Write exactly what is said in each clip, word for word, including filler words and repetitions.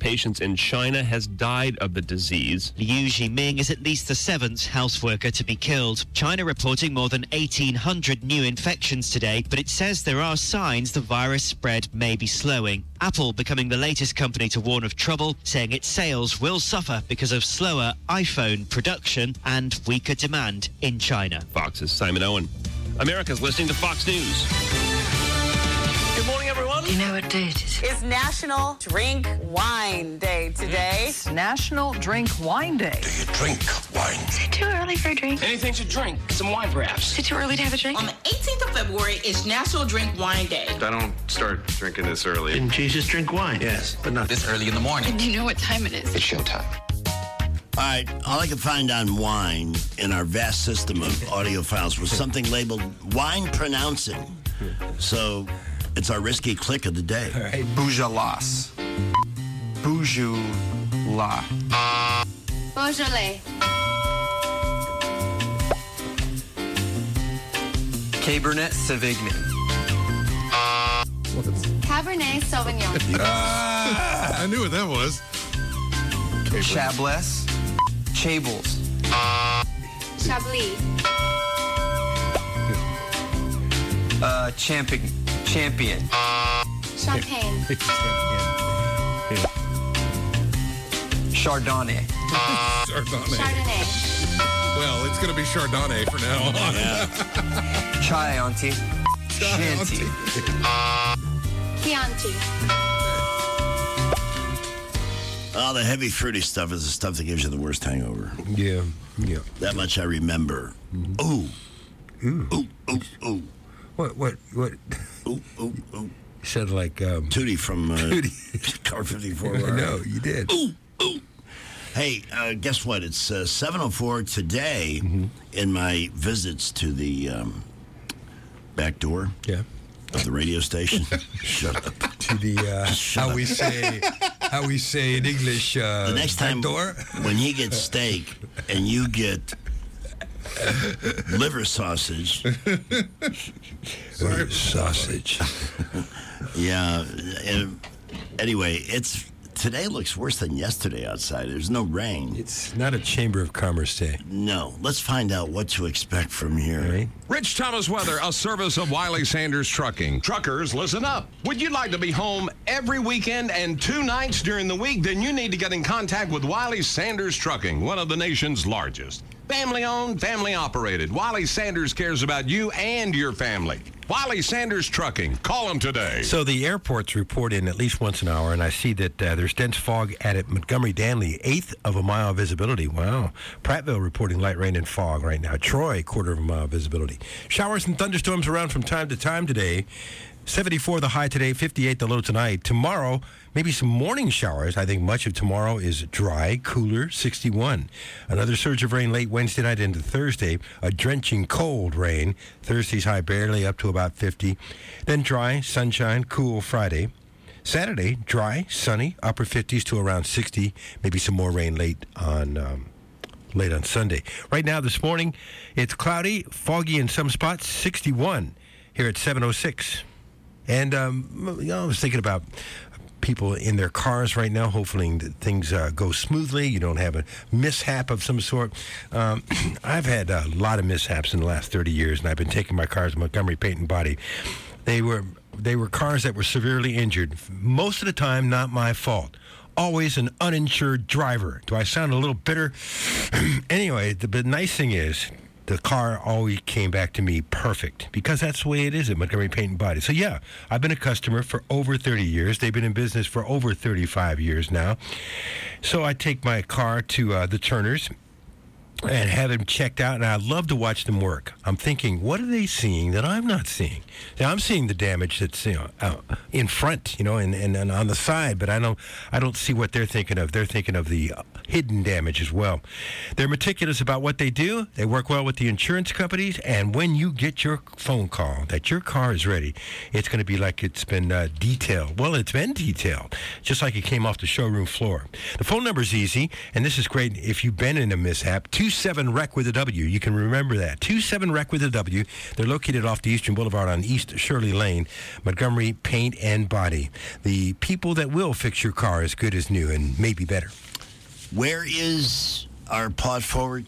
patients in China has died of the disease. Liu Jiming is at least the seventh health worker to be killed. China reporting more than eighteen hundred new infections today, but it says there are signs the virus spread may be slowing. Apple becoming the latest company to warn of trouble, saying its sales will suffer because of slower iPhone production and weaker demand in China. Fox's Simon Owen. America's listening to Fox News. Good morning, everyone. Do you know what day it is? It's National Drink Wine Day today. It's National Drink Wine Day. Do you drink wine? Is it too early for a drink? Anything to drink. Some wine, perhaps. Is it too early to have a drink? On the eighteenth of February is National Drink Wine Day. I don't start drinking this early. Didn't Jesus drink wine? Yes, but not This early in the morning. Do you know what time it is? It's showtime. All right, all I could find on wine in our vast system of audio files was something labeled wine pronouncing. So it's our risky click of the day. All right, Bougelas. Boujula. Beaujolais. Cabernet Sauvignon. Cabernet Sauvignon. Ah, I knew what that was. Chablis. Chables. Chablis. Uh, champion. Champion. Champagne. Chardonnay. Chardonnay. Chardonnay. Well, it's going to be Chardonnay for now on. Yeah. Chianti. Chianti. Chianti. All the heavy fruity stuff is the stuff that gives you the worst hangover. Yeah, yeah. That much I remember. Ooh. Ooh. Ooh, ooh, ooh. What, what, what? Ooh, ooh, ooh. Said like, um... Tootie from uh, Tootie. Car fifty-four. No, you did. Ooh, ooh. Hey, uh, guess what? It's uh, seven oh four today mm-hmm. in my visits to the um, back door yeah. of the radio station. Shut up. To the, uh, how up. we say, how we say in English, uh, the next time door? When he gets steak and you get liver sausage. Sorry. Sausage. Yeah. And anyway, it's today looks worse than yesterday outside. There's no rain. It's not a Chamber of Commerce day. No. Let's find out what to expect from here. Right. Rich Thomas Weather, a service of Wiley Sanders Trucking. Truckers, listen up. Would you like to be home every weekend and two nights during the week? Then you need to get in contact with Wiley Sanders Trucking, one of the nation's largest. Family owned, family operated. Wiley Sanders cares about you and your family. Wiley Sanders Trucking. Call them today. So the airports report in at least once an hour, and I see that uh, there's dense fog at Montgomery-Danley, eighth of a mile visibility. Wow. Prattville reporting light rain and fog right now. Troy, quarter of a mile visibility. Showers and thunderstorms around from time to time today. seventy-four the high today, fifty-eight the low tonight. Tomorrow, maybe some morning showers. I think much of tomorrow is dry, cooler, sixty-one. Another surge of rain late Wednesday night into Thursday. A drenching cold rain. Thursday's high barely up to about fifty. Then dry, sunshine, cool Friday. Saturday, dry, sunny, upper fifties to around sixty. Maybe some more rain late on um, late on Sunday. Right now, this morning, it's cloudy, foggy in some spots, sixty-one here at seven oh six. And, um, you know, I was thinking about people in their cars right now. Hopefully things uh, go smoothly. You don't have a mishap of some sort. Um, I've had a lot of mishaps in the last thirty years, and I've been taking my cars to Montgomery Paint and Body. They were, they were cars that were severely injured. Most of the time, not my fault. Always an uninsured driver. Do I sound a little bitter? Anyway, the, the nice thing is, the car always came back to me perfect because that's the way it is at Montgomery Paint and Body. So, yeah, I've been a customer for over thirty years. They've been in business for over thirty-five years now. So I take my car to uh, the Turners and have them checked out, and I love to watch them work. I'm thinking, what are they seeing that I'm not seeing? Now, I'm seeing the damage that's, you know, out in front, you know, and, and, and on the side, but I don't, I don't see what they're thinking of. They're thinking of the hidden damage as well. They're meticulous about what they do. They work well with the insurance companies, and when you get your phone call that your car is ready, it's going to be like it's been uh, detailed. Well, it's been detailed, just like it came off the showroom floor. The phone number is easy, and this is great if you've been in a mishap. two two seven R E C with a W. You can remember that. two seven R E C with a W. They're located off the Eastern Boulevard on East Shirley Lane. Montgomery Paint and Body. The people that will fix your car as good as new and maybe better. Where is our Pod Forward?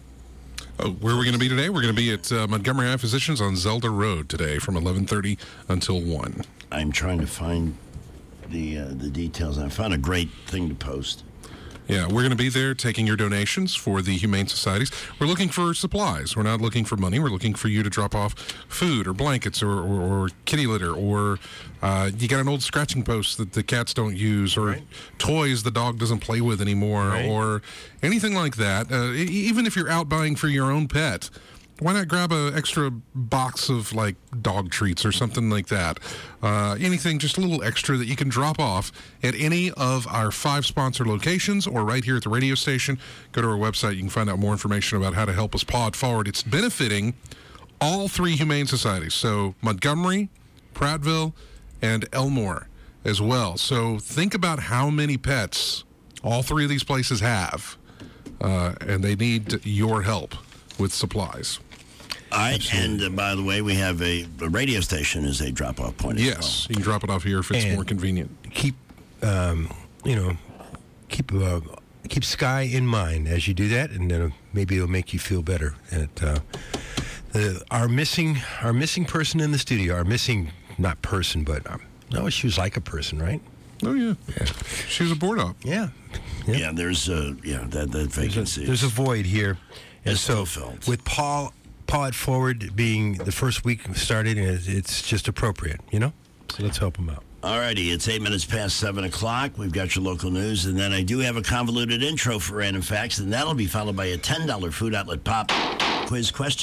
Oh, where are we going to be today? We're going to be at uh, Montgomery Eye Physicians on Zelda Road today from eleven thirty until one. I'm trying to find the uh, the details. I found a great thing to post. Yeah, we're going to be there taking your donations for the Humane Societies. We're looking for supplies. We're not looking for money. We're looking for you to drop off food or blankets or, or, or kitty litter or uh, you got an old scratching post that the cats don't use or right. toys the dog doesn't play with anymore right. or anything like that. Uh, e- even if you're out buying for your own pet, why not grab an extra box of, like, dog treats or something like that? Uh, anything, just a little extra that you can drop off at any of our five sponsor locations or right here at the radio station. Go to our website. You can find out more information about how to help us Pod Forward. It's benefiting all three Humane Societies, so Montgomery, Prattville, and Elmore as well. So think about how many pets all three of these places have, uh, and they need your help with supplies. All right, Absolutely. and uh, by the way, we have a, a radio station as a drop-off point as yes, well. You can drop it off here if it's and more convenient. Keep, um, you know, keep uh, keep Sky in mind as you do that, and then maybe it'll make you feel better. And uh, the, our missing our missing person in the studio, our missing not person, but um, no, she was like a person, right? Oh yeah, yeah. She was a board op. Yeah, yeah. yeah there's a yeah that that vacancy. There's a, there's a void here, and it's so filled. with Paul. Pod Forward being the first week started, it's just appropriate, you know? So let's help them out. All righty, it's eight minutes past seven o'clock. We've got your local news, and then I do have a convoluted intro for Random Facts, and that'll be followed by a ten dollars Food Outlet Pop quiz question.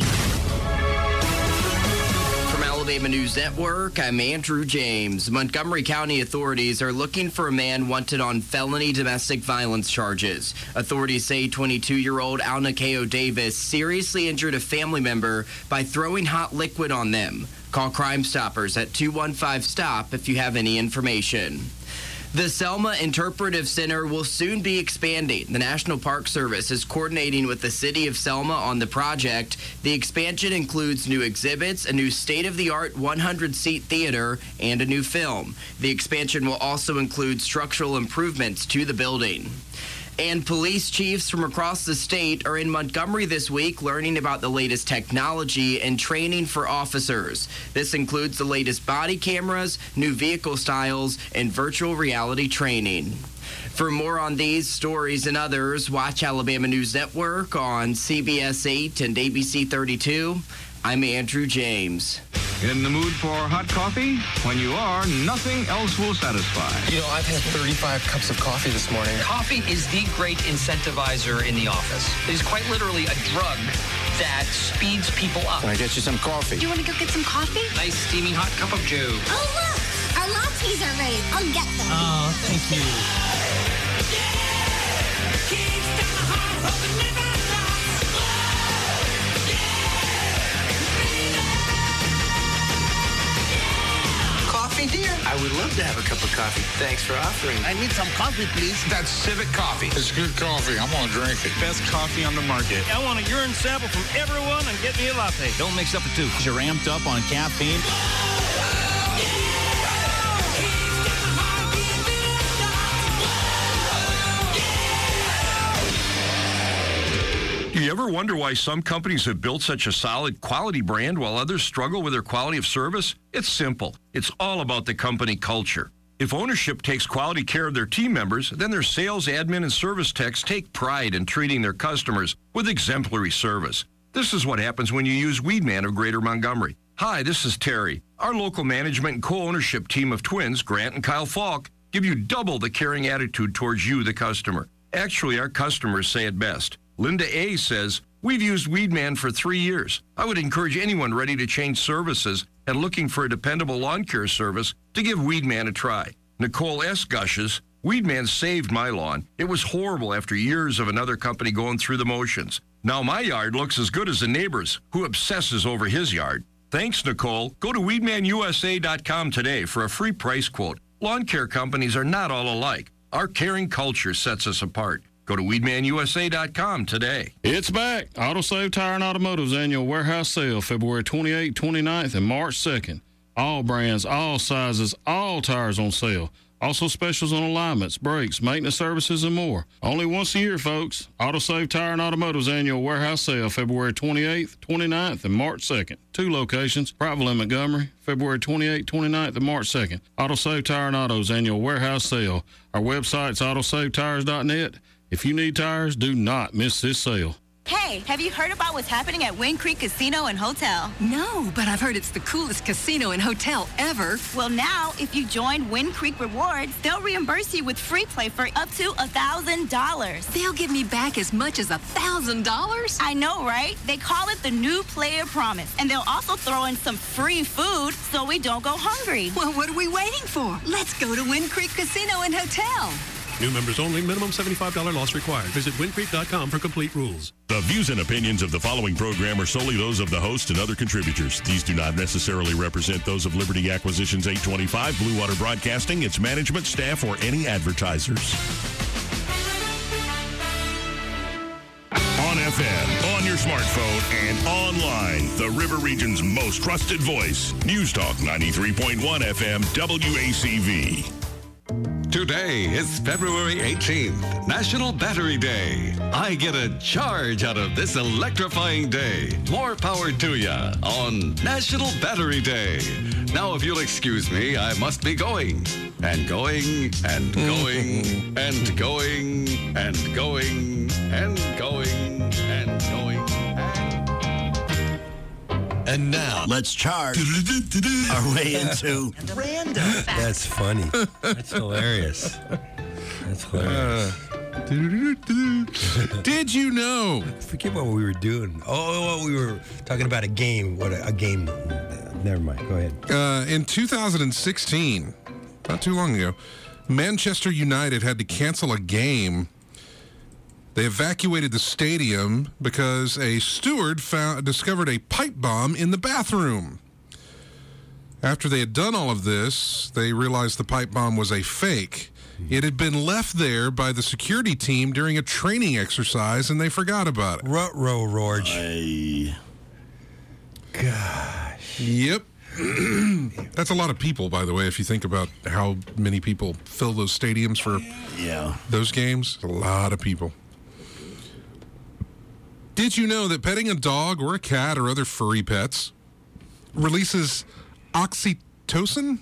From Alabama News Network, I'm Andrew James. Montgomery County authorities are looking for a man wanted on felony domestic violence charges. Authorities say twenty-two-year-old Alnakeo Davis seriously injured a family member by throwing hot liquid on them. Call Crime Stoppers at two one five STOP if you have any information. The Selma Interpretive Center will soon be expanding. The National Park Service is coordinating with the city of Selma on the project. The expansion includes new exhibits, a new state-of-the-art one hundred seat theater, and a new film. The expansion will also include structural improvements to the building. And police chiefs from across the state are in Montgomery this week learning about the latest technology and training for officers. This includes the latest body cameras, new vehicle styles, and virtual reality training. For more on these stories and others, watch Alabama News Network on C B S eight and A B C thirty-two. I'm Andrew James. In the mood for hot coffee? When you are, nothing else will satisfy. You know, I've had thirty-five cups of coffee this morning. Coffee is the great incentivizer in the office. It is quite literally a drug that speeds people up. Can I get you some coffee? Do you want to go get some coffee? Nice steaming hot cup of Joe. Oh, look! Our lattes are ready. I'll get them. Oh, thank you. Dear. I would love to have a cup of coffee. Thanks for offering. I need some coffee, please. That's Civic Coffee. It's good coffee. I'm going to drink it. Best coffee on the market. I want a urine sample from everyone and get me a latte. Don't mix up the two. You're amped up on caffeine. Do you ever wonder why some companies have built such a solid quality brand while others struggle with their quality of service? It's simple. It's all about the company culture. If ownership takes quality care of their team members, then their sales, admin, and service techs take pride in treating their customers with exemplary service. This is what happens when you use Weedman of Greater Montgomery. Hi, this is Terry. Our local management and co-ownership team of twins, Grant and Kyle Falk, give you double the caring attitude towards you, the customer. Actually, our customers say it best. Linda A. says, we've used Weedman for three years. I would encourage anyone ready to change services and looking for a dependable lawn care service to give Weedman a try. Nicole S. gushes, Weedman saved my lawn. It was horrible after years of another company going through the motions. Now my yard looks as good as the neighbor's, who obsesses over his yard. Thanks, Nicole. Go to weedman U S A dot com today for a free price quote. Lawn care companies are not all alike. Our caring culture sets us apart. Go to weedman U S A dot com today. It's back. AutoSave Tire and Automotive's annual warehouse sale, February twenty-eighth, twenty-ninth, and March second. All brands, all sizes, all tires on sale. Also specials on alignments, brakes, maintenance services, and more. Only once a year, folks. AutoSave Tire and Automotive's annual warehouse sale, February twenty-eighth, twenty-ninth, and March second. Two locations, Prattville and Montgomery, February twenty-eighth, twenty-ninth, and March second. AutoSave Tire and Auto's annual warehouse sale. Our website's autosave tires dot net. If you need tires, do not miss this sale. Hey, have you heard about what's happening at Wind Creek Casino and Hotel? No, but I've heard it's the coolest casino and hotel ever. Well, now, if you join Wind Creek Rewards, they'll reimburse you with free play for up to one thousand dollars. They'll give me back as much as one thousand dollars? I know, right? They call it the New Player Promise, and they'll also throw in some free food so we don't go hungry. Well, what are we waiting for? Let's go to Wind Creek Casino and Hotel. New members only. Minimum seventy-five dollars loss required. Visit wind creek dot com for complete rules. The views and opinions of the following program are solely those of the host and other contributors. These do not necessarily represent those of Liberty Acquisitions eight twenty-five, Blue Water Broadcasting, its management, staff, or any advertisers. On F M, on your smartphone, and online, the River Region's most trusted voice. News Talk ninety-three point one F M, W A C V. Today is February eighteenth, National Battery Day. I get a charge out of this electrifying day. More power to ya on National Battery Day. Now, if you'll excuse me, I must be going and going and going and going and going and going and going. And now, let's charge our way into random facts. That's funny. That's hilarious. That's hilarious. Uh, did you know? Forget what we were doing. Oh, we were talking about a game. What a, a game. Never mind. Go ahead. Uh, in two thousand sixteen, not too long ago, Manchester United had to cancel a game. They evacuated the stadium because a steward found, discovered a pipe bomb in the bathroom. After they had done all of this, they realized the pipe bomb was a fake. It had been left there by the security team during a training exercise, and they forgot about it. Ruh-roh, Rorge. I... Gosh. Yep. That's a lot of people, by the way, if you think about how many people fill those stadiums for yeah. those games. A lot of people. Did you know that petting a dog or a cat or other furry pets releases oxytocin?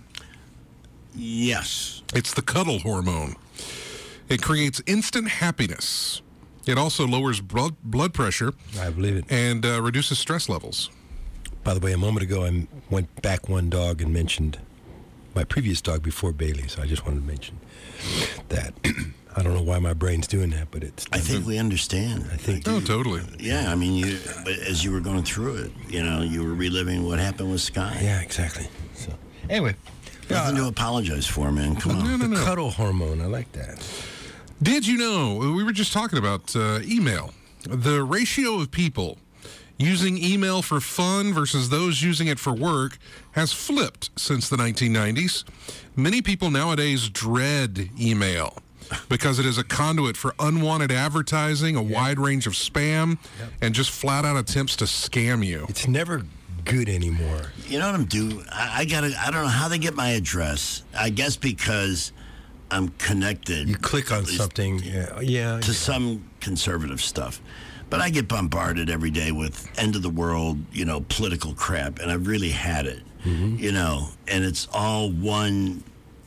Yes. It's the cuddle hormone. It creates instant happiness. It also lowers blood blood pressure. I believe it. And uh, reduces stress levels. By the way, a moment ago, I went back one dog and mentioned my previous dog before Bailey, so I just wanted to mention that. I don't know why my brain's doing that, but it's... I think we understand. I think... Oh, totally. Yeah, I mean, you as you were going through it, you know, you were reliving what happened with Sky. Yeah, exactly. So, anyway. Nothing uh, to apologize for, man. Come on. No, no, no. The cuddle hormone, I like that. Did you know, we were just talking about uh, email. The ratio of people using email for fun versus those using it for work has flipped since the nineteen nineties. Many people nowadays dread email because it is a conduit for unwanted advertising, a yeah. wide range of spam, yep. and just flat-out attempts to scam you. It's never good anymore. You know what I'm doing? I, I gotta. I don't know how they get my address. I guess because I'm connected. You click on something, yeah, yeah, to yeah. some conservative stuff. But I get bombarded every day with end of the world, you know, political crap, and I've really had it, mm-hmm. you know, and it's all one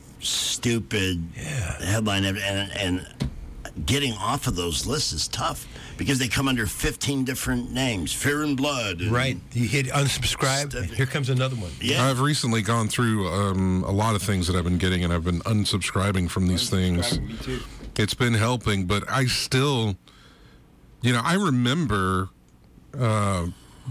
stupid yeah. headline, and, and getting off of those lists is tough because they come under fifteen different names, Fear and Blood. And right. You hit unsubscribe, and here comes another one. Yeah. I've recently gone through um, a lot of things that I've been getting, and I've been unsubscribing from these things. Me too. It's been helping, but I still... You know, I remember uh,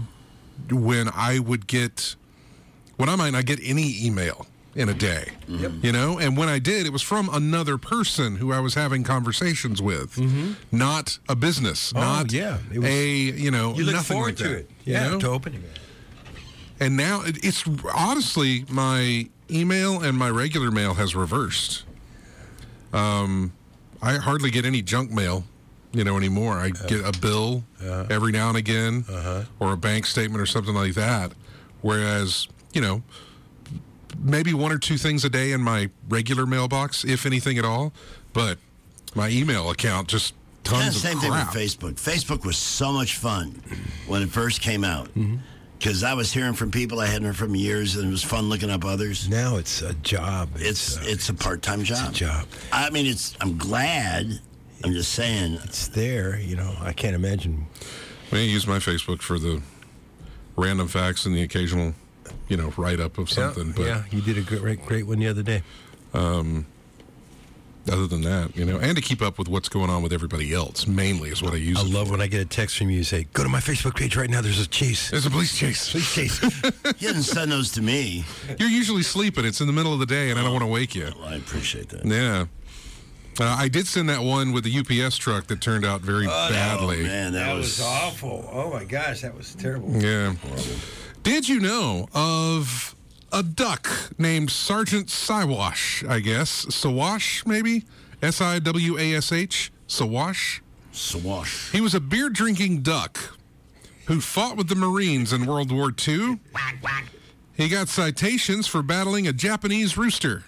when I would get, when I might not get any email in a day, mm-hmm. you know, and when I did, it was from another person who I was having conversations with, mm-hmm. not a business, oh, not yeah. it was, a, you know, you look nothing forward like to that, it. Yeah, you know? to opening it. And now it, it's honestly, my email and my regular mail has reversed. Um, I hardly get any junk mail you know, anymore. I uh, get a bill uh, every now and again, uh-huh. or a bank statement or something like that. Whereas, you know, maybe one or two things a day in my regular mailbox, if anything at all. But my email account just tons yeah, of same crap. Thing with Facebook. Facebook was so much fun when it first came out. Mm-hmm. Because I was hearing from people I hadn't heard from years, and it was fun looking up others. Now it's a job. It's it's, uh, it's a part-time job. It's a job. I mean, it's. I'm glad. I'm just saying. It's there, you know. I can't imagine. I mean, I use my Facebook for the random facts and the occasional, you know, write-up of something. Yeah, but, yeah, you did a great, great one the other day. Um, other than that, you know, and to keep up with what's going on with everybody else, mainly is what I use I it love for. when I get a text from you and say, go to my Facebook page right now, there's a chase. There's a police chase. Police chase. You didn't send those to me. You're usually sleeping. It's in the middle of the day, and I don't want to wake you. Well, I appreciate that. Yeah. Uh, I did send that one with the U P S truck that turned out very oh, badly. Oh, man, that, that was... was awful. Oh, my gosh, that was terrible. Yeah. Did you know of a duck named Sergeant Siwash, I guess? Siwash, maybe? S I W A S H? Siwash? Siwash. He was a beer-drinking duck who fought with the Marines in World War Two. He got citations for battling a Japanese rooster.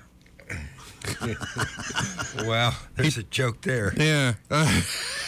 Wow, there's a joke there. Yeah. Uh,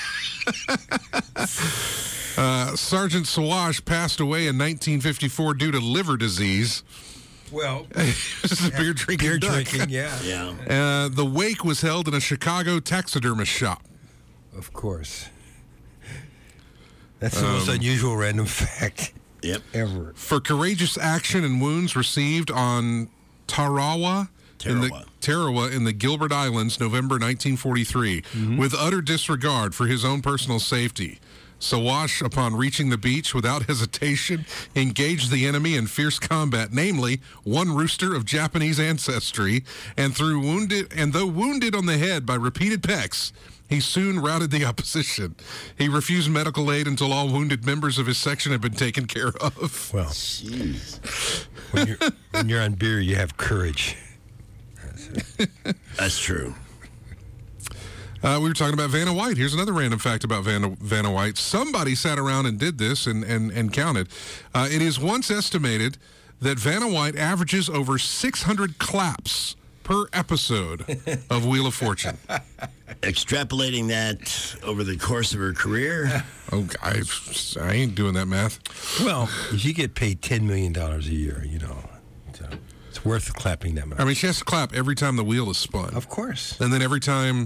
uh, Sergeant Siwash passed away in nineteen fifty-four due to liver disease. Well, this is a yeah, beer drinking beer duck. drinking, yeah. Yeah. Uh, the wake was held in a Chicago taxidermist shop. Of course. That's the Um, most unusual random fact yep. ever. For courageous action and wounds received on Tarawa, in the Tarawa. Tarawa in the Gilbert Islands, November nineteen forty-three, Mm-hmm. with utter disregard for his own personal safety. Siwash, upon reaching the beach without hesitation, engaged the enemy in fierce combat, namely one rooster of Japanese ancestry, and through wounded and though wounded on the head by repeated pecks, he soon routed the opposition. He refused medical aid until all wounded members of his section had been taken care of. Well, Jeez. when you're, when you're on beer, you have courage. That's true. Uh, we were talking about Vanna White. Here's another random fact about Vanna, Vanna White. Somebody sat around and did this and, and, and counted. Uh, it is once estimated that Vanna White averages over six hundred claps per episode of Wheel of Fortune. Extrapolating that over the course of her career. Oh, I, I ain't doing that math. Well, if you get paid ten million dollars a year, you know, so it's worth clapping that much. I mean, she has to clap every time the wheel is spun. Of course. And then every time...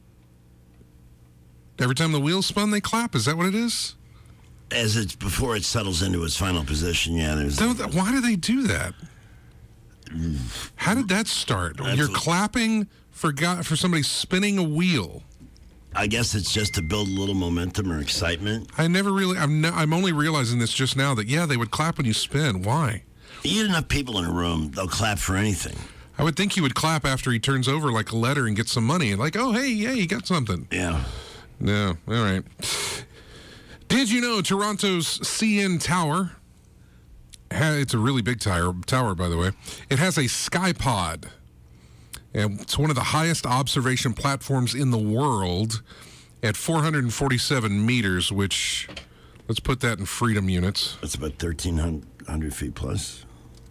Every time the wheel's spun, they clap. Is that what it is? As it's before it settles into its final position, yeah. There's. Don't, why do they do that? How did that start? That's You're what- clapping for God, for somebody spinning a wheel. I guess it's just to build a little momentum or excitement. I never really. I'm. No, I'm only realizing this just now that yeah, they would clap when you spin. Why? You get enough people in a room, they'll clap for anything. I would think he would clap after he turns over like a letter and gets some money and like, oh hey, yeah, you got something. Yeah. No, all right. Did you know Toronto's C N Tower? ha- It's a really big tower, tower, by the way. It has a sky pod. And it's one of the highest observation platforms in the world at four hundred forty-seven meters, which, let's put that in freedom units. That's about thirteen hundred feet plus.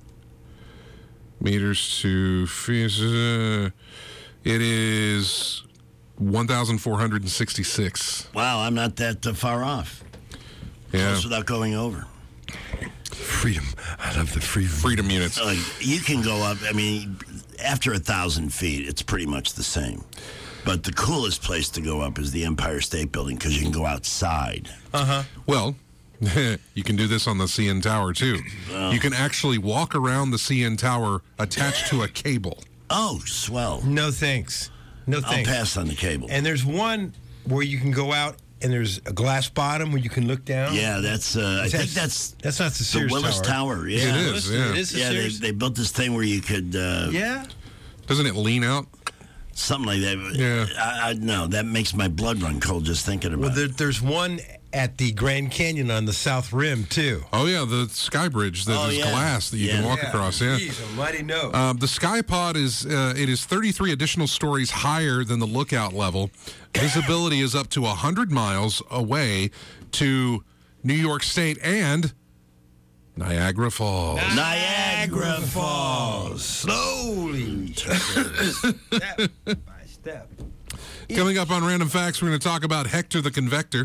Meters to feet. Uh, it is one thousand four hundred sixty-six. Wow, I'm not that uh, far off. Yeah. Close without going over. Freedom. I love the freedom. Freedom units. Like, you can go up, I mean, after a thousand feet, it's pretty much the same. But the coolest place to go up is the Empire State Building because you can go outside. Uh-huh. Well, you can do this on the C N Tower, too. Oh. You can actually walk around the C N Tower attached to a cable. Oh, swell. No thanks. No I'll thanks. pass on the cable. And there's one where you can go out and there's a glass bottom where you can look down. Yeah, that's. Uh, I Is think that- that's. that's not the the Sears Willis Tower. Tower. Yeah, It is, yeah. It is the Yeah, they, Sears. they built this thing where you could. Uh, Yeah. Doesn't it lean out? Something like that. Yeah. I, I no, that makes my blood run cold just thinking about Well, there, it. there's one at the Grand Canyon on the South Rim, too. Oh, yeah, the Sky Bridge that Oh, is yeah. glass that you Yeah. can walk Yeah. across. Yeah. Jeez almighty, no. Um, the Sky Pod is uh, it is thirty-three additional stories higher than the lookout level. Visibility is up to one hundred miles away to New York State and Niagara Falls. Niagara Falls. Slowly. Step by step. Coming up on Random Facts, we're going to talk about Hector the Convector.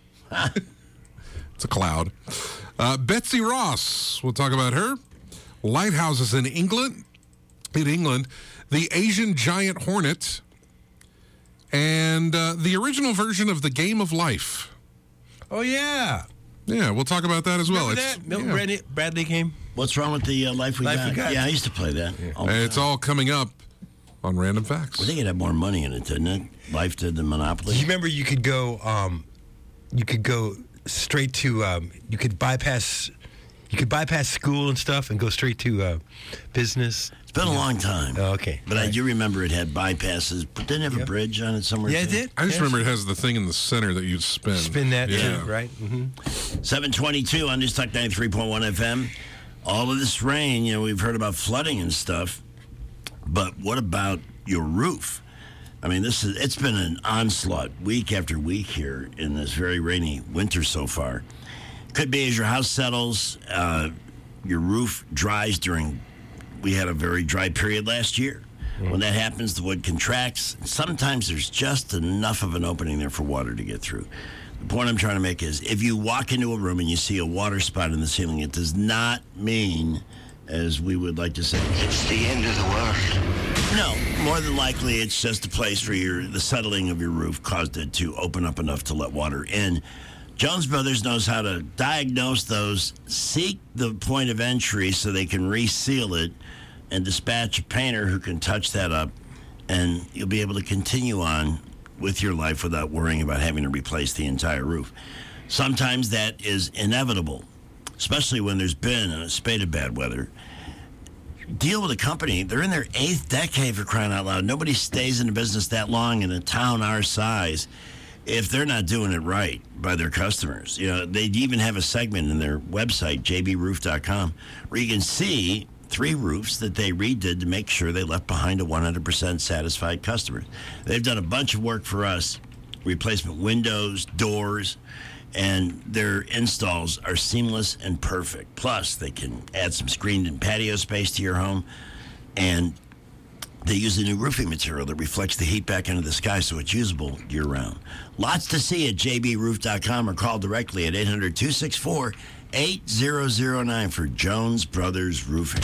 It's a cloud. Uh, Betsy Ross, we'll talk about her. Lighthouses in England, in England, the Asian giant hornet, and uh, the original version of the Game of Life. Oh, yeah. Yeah, we'll talk about that as well. Remember It's, that Milton yeah. Bradley, Bradley game? What's wrong with the uh, Life We Life Got? We Got. Yeah, I used to play that. all the And it's time. all coming up on Random Facts. I think it had more money in it, didn't it? Life did the Monopoly. You remember you could go, um, you could go straight to, um, you could bypass, you could bypass school and stuff and go straight to uh, business. It's been a long time. Oh, okay. But I do remember it had bypasses, but didn't it have a bridge on it somewhere? Yeah, it too? did. I just Yes. remember it has the thing in the center that you'd spin. Spin that, yeah. too, right? Mm-hmm. seven twenty-two on News Talk ninety-three point one F M. All of this rain, you know, we've heard about flooding and stuff, but what about your roof? I mean, this is it's been an onslaught week after week here in this very rainy winter so far. Could be as your house settles, uh, your roof dries during, we had a very dry period last year. When that happens, the wood contracts. Sometimes there's just enough of an opening there for water to get through. The point I'm trying to make is if you walk into a room and you see a water spot in the ceiling, it does not mean, as we would like to say, it's the end of the world. No, more than likely it's just a place where your the settling of your roof caused it to open up enough to let water in. Jones Brothers knows how to diagnose those, seek the point of entry so they can reseal it, and dispatch a painter who can touch that up, and you'll be able to continue on with your life without worrying about having to replace the entire roof. Sometimes that is inevitable, especially when there's been a spate of bad weather. Deal with a company. They're in their eighth decade, for crying out loud. Nobody stays in the business that long in a town our size if they're not doing it right by their customers. You know, they even have a segment in their website, j b roof dot com, where you can see three roofs that they redid to make sure they left behind a one hundred percent satisfied customer. They've done a bunch of work for us, replacement windows, doors, and their installs are seamless and perfect. Plus, they can add some screened and patio space to your home, and they use a new roofing material that reflects the heat back into the sky so it's usable year-round. Lots to see at j b roof dot com or call directly at eight hundred, two six four, eight zero zero nine for Jones Brothers Roofing.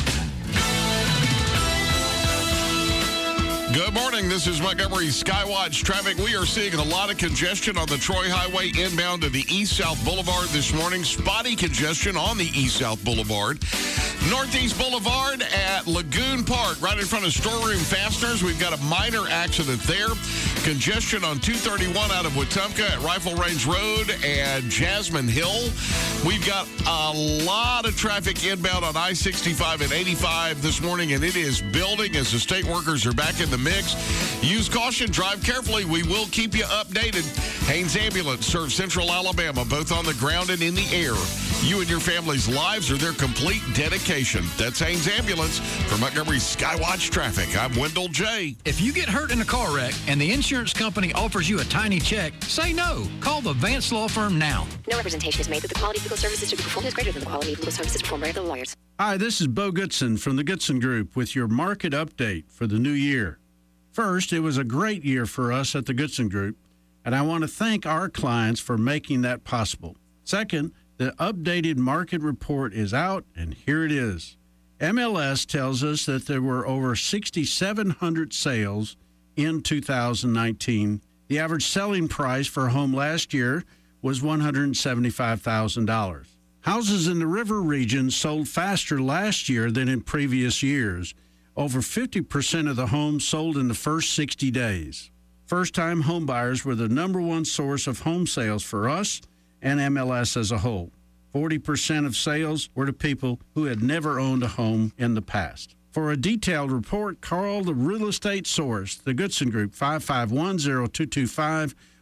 Good morning. This is Montgomery Skywatch traffic. We are seeing a lot of congestion on the Troy Highway inbound to the East-South Boulevard this morning. Spotty congestion on the East-South Boulevard. Northeast Boulevard at Lagoon Park, right in front of Storeroom Fasteners. We've got a minor accident there. Congestion on two thirty-one out of Wetumpka at Rifle Range Road and Jasmine Hill. We've got a lot of traffic inbound on I sixty-five and eighty-five this morning, and it is building as the state workers are back in the mix. Use caution, drive carefully. We will keep you updated. Haynes Ambulance serves Central Alabama, both on the ground and in the air. You and your family's lives are their complete dedication. That's Haynes Ambulance for Montgomery Skywatch Traffic. I'm Wendell J. If you get hurt in a car wreck and the insurance company offers you a tiny check, say no. Call the Vance Law Firm now. No representation is made that the quality of legal services to be performed is greater than the quality of legal services performed by other lawyers. Hi, this is Bo Goodson from the Goodson Group with your market update for the new year. First, it was a great year for us at the Goodson Group, and I want to thank our clients for making that possible. Second, the updated market report is out, and here it is. M L S tells us that there were over six thousand seven hundred sales in two thousand nineteen. The average selling price for a home last year was one hundred seventy-five thousand dollars. Houses in the river region sold faster last year than in previous years. Over fifty percent of the homes sold in the first sixty days. First-time home buyers were the number one source of home sales for us and M L S as a whole. forty percent of sales were to people who had never owned a home in the past. For a detailed report, call the Real Estate Source, the Goodson Group, five five one, zero two two five,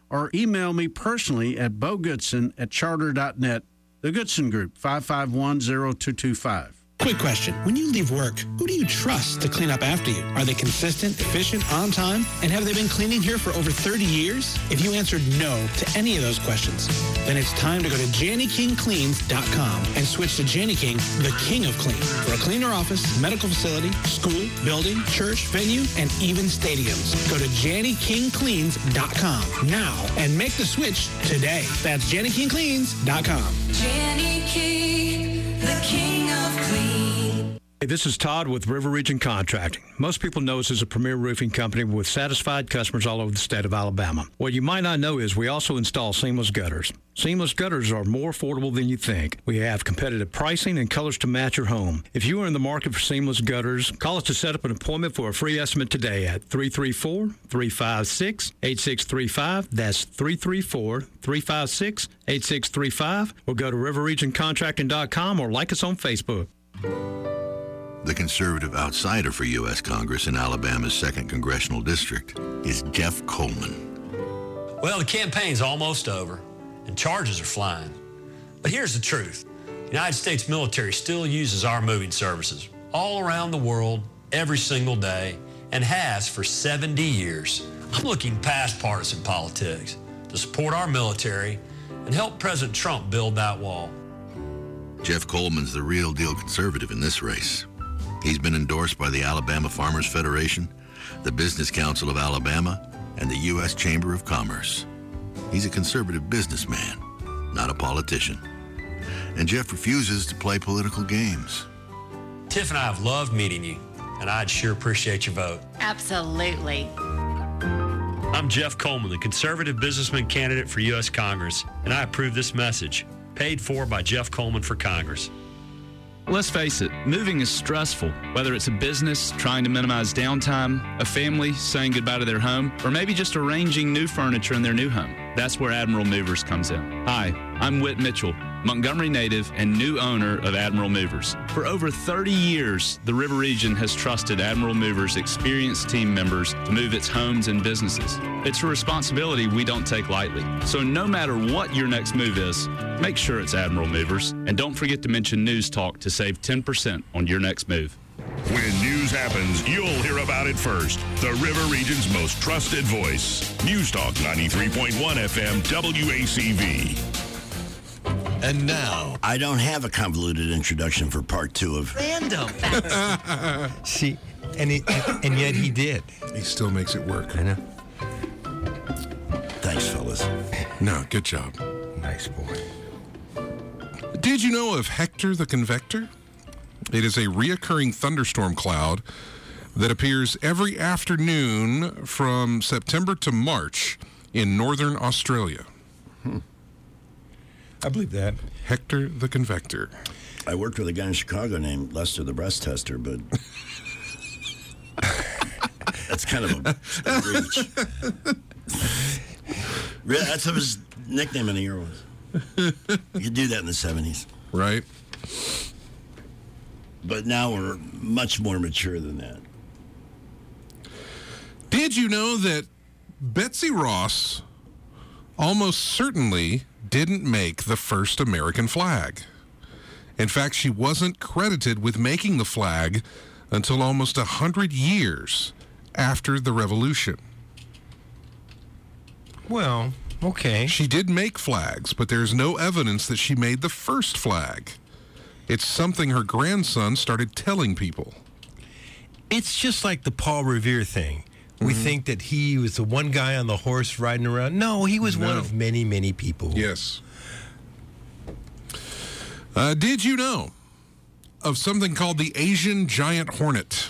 or email me personally at bo goodson at charter dot net. The Goodson Group, five five one, zero two two five. Quick question. When you leave work, who do you trust to clean up after you? Are they consistent, efficient, on time? And have they been cleaning here for over thirty years? If you answered no to any of those questions, then it's time to go to Janny King Cleans dot com and switch to Janny King, the king of clean. For a cleaner office, medical facility, school, building, church, venue, and even stadiums. Go to Janny King Cleans dot com now and make the switch today. That's Janny King Cleans dot com. Janny King, the king of clean. Hey, this is Todd with River Region Contracting. Most people know us as a premier roofing company with satisfied customers all over the state of Alabama. What you might not know is we also install seamless gutters. Seamless gutters are more affordable than you think. We have competitive pricing and colors to match your home. If you are in the market for seamless gutters, call us to set up an appointment for a free estimate today at three three four, three five six, eight six three five. That's three three four, three five six, eight six three five. Or go to river region contracting dot com or like us on Facebook. The conservative outsider for U S Congress in Alabama's second congressional district is Jeff Coleman. Well, the campaign's almost over, and charges are flying. But here's the truth. The United States military still uses our moving services all around the world, every single day, and has for seventy years. I'm looking past partisan politics to support our military and help President Trump build that wall. Jeff Coleman's the real deal conservative in this race. He's been endorsed by the Alabama Farmers Federation, the Business Council of Alabama, and the U S Chamber of Commerce. He's a conservative businessman, not a politician. And Jeff refuses to play political games. Tiff and I have loved meeting you, and I'd sure appreciate your vote. Absolutely. I'm Jeff Coleman, the conservative businessman candidate for U S Congress, and I approve this message, paid for by Jeff Coleman for Congress. Let's face it, moving is stressful, whether it's a business trying to minimize downtime, a family saying goodbye to their home, or maybe just arranging new furniture in their new home. That's where Admiral Movers comes in. Hi, I'm Whit Mitchell, Montgomery native and new owner of Admiral Movers. For over thirty years, the River Region has trusted Admiral Movers' experienced team members to move its homes and businesses. It's a responsibility we don't take lightly. So no matter what your next move is, make sure it's Admiral Movers. And don't forget to mention News Talk to save ten percent on your next move. When news happens, you'll hear about it first. The River Region's most trusted voice. News Talk ninety-three point one F M W A C V. And now, I don't have a convoluted introduction for part two of Random. See, and, it, and yet he did. He still makes it work. I know. Thanks, fellas. No, good job. Nice boy. Did you know of Hector the Convector? It is a reoccurring thunderstorm cloud that appears every afternoon from September to March in northern Australia. Hmm. I believe that. Hector the Convector. I worked with a guy in Chicago named Lester the Breast Tester, but that's kind of a, a reach. Really, that's what his nickname in the year was. You could do that in the seventies. Right. But now we're much more mature than that. Did you know that Betsy Ross almost certainly didn't make the first American flag? In fact, she wasn't credited with making the flag until almost a hundred years after the Revolution. Well, okay. She did make flags, but there's no evidence that she made the first flag. It's something her grandson started telling people. It's just like the Paul Revere thing. We mm-hmm. think that he was the one guy on the horse riding around. No, he was no. one of many, many people. Yes. Uh, did you know of something called the Asian giant hornet?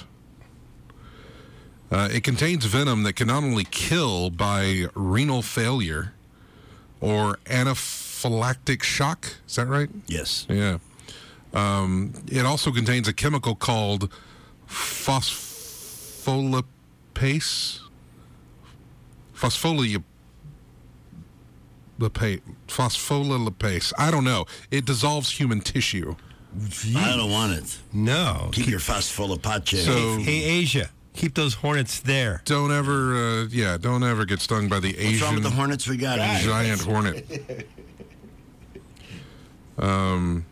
Uh, it contains venom that can not only kill by renal failure or anaphylactic shock. Is that right? Yes. Yeah. Um, it also contains a chemical called phospholipase. Phospholipase. Phospholipase. I don't know. It dissolves human tissue. Jeez. I don't want it. No. Keep your phospholipase. So, hey, Asia. Keep those hornets there. Don't ever, uh, yeah, don't ever get stung by the What's Asian wrong with the hornets we got? giant hornet. Um,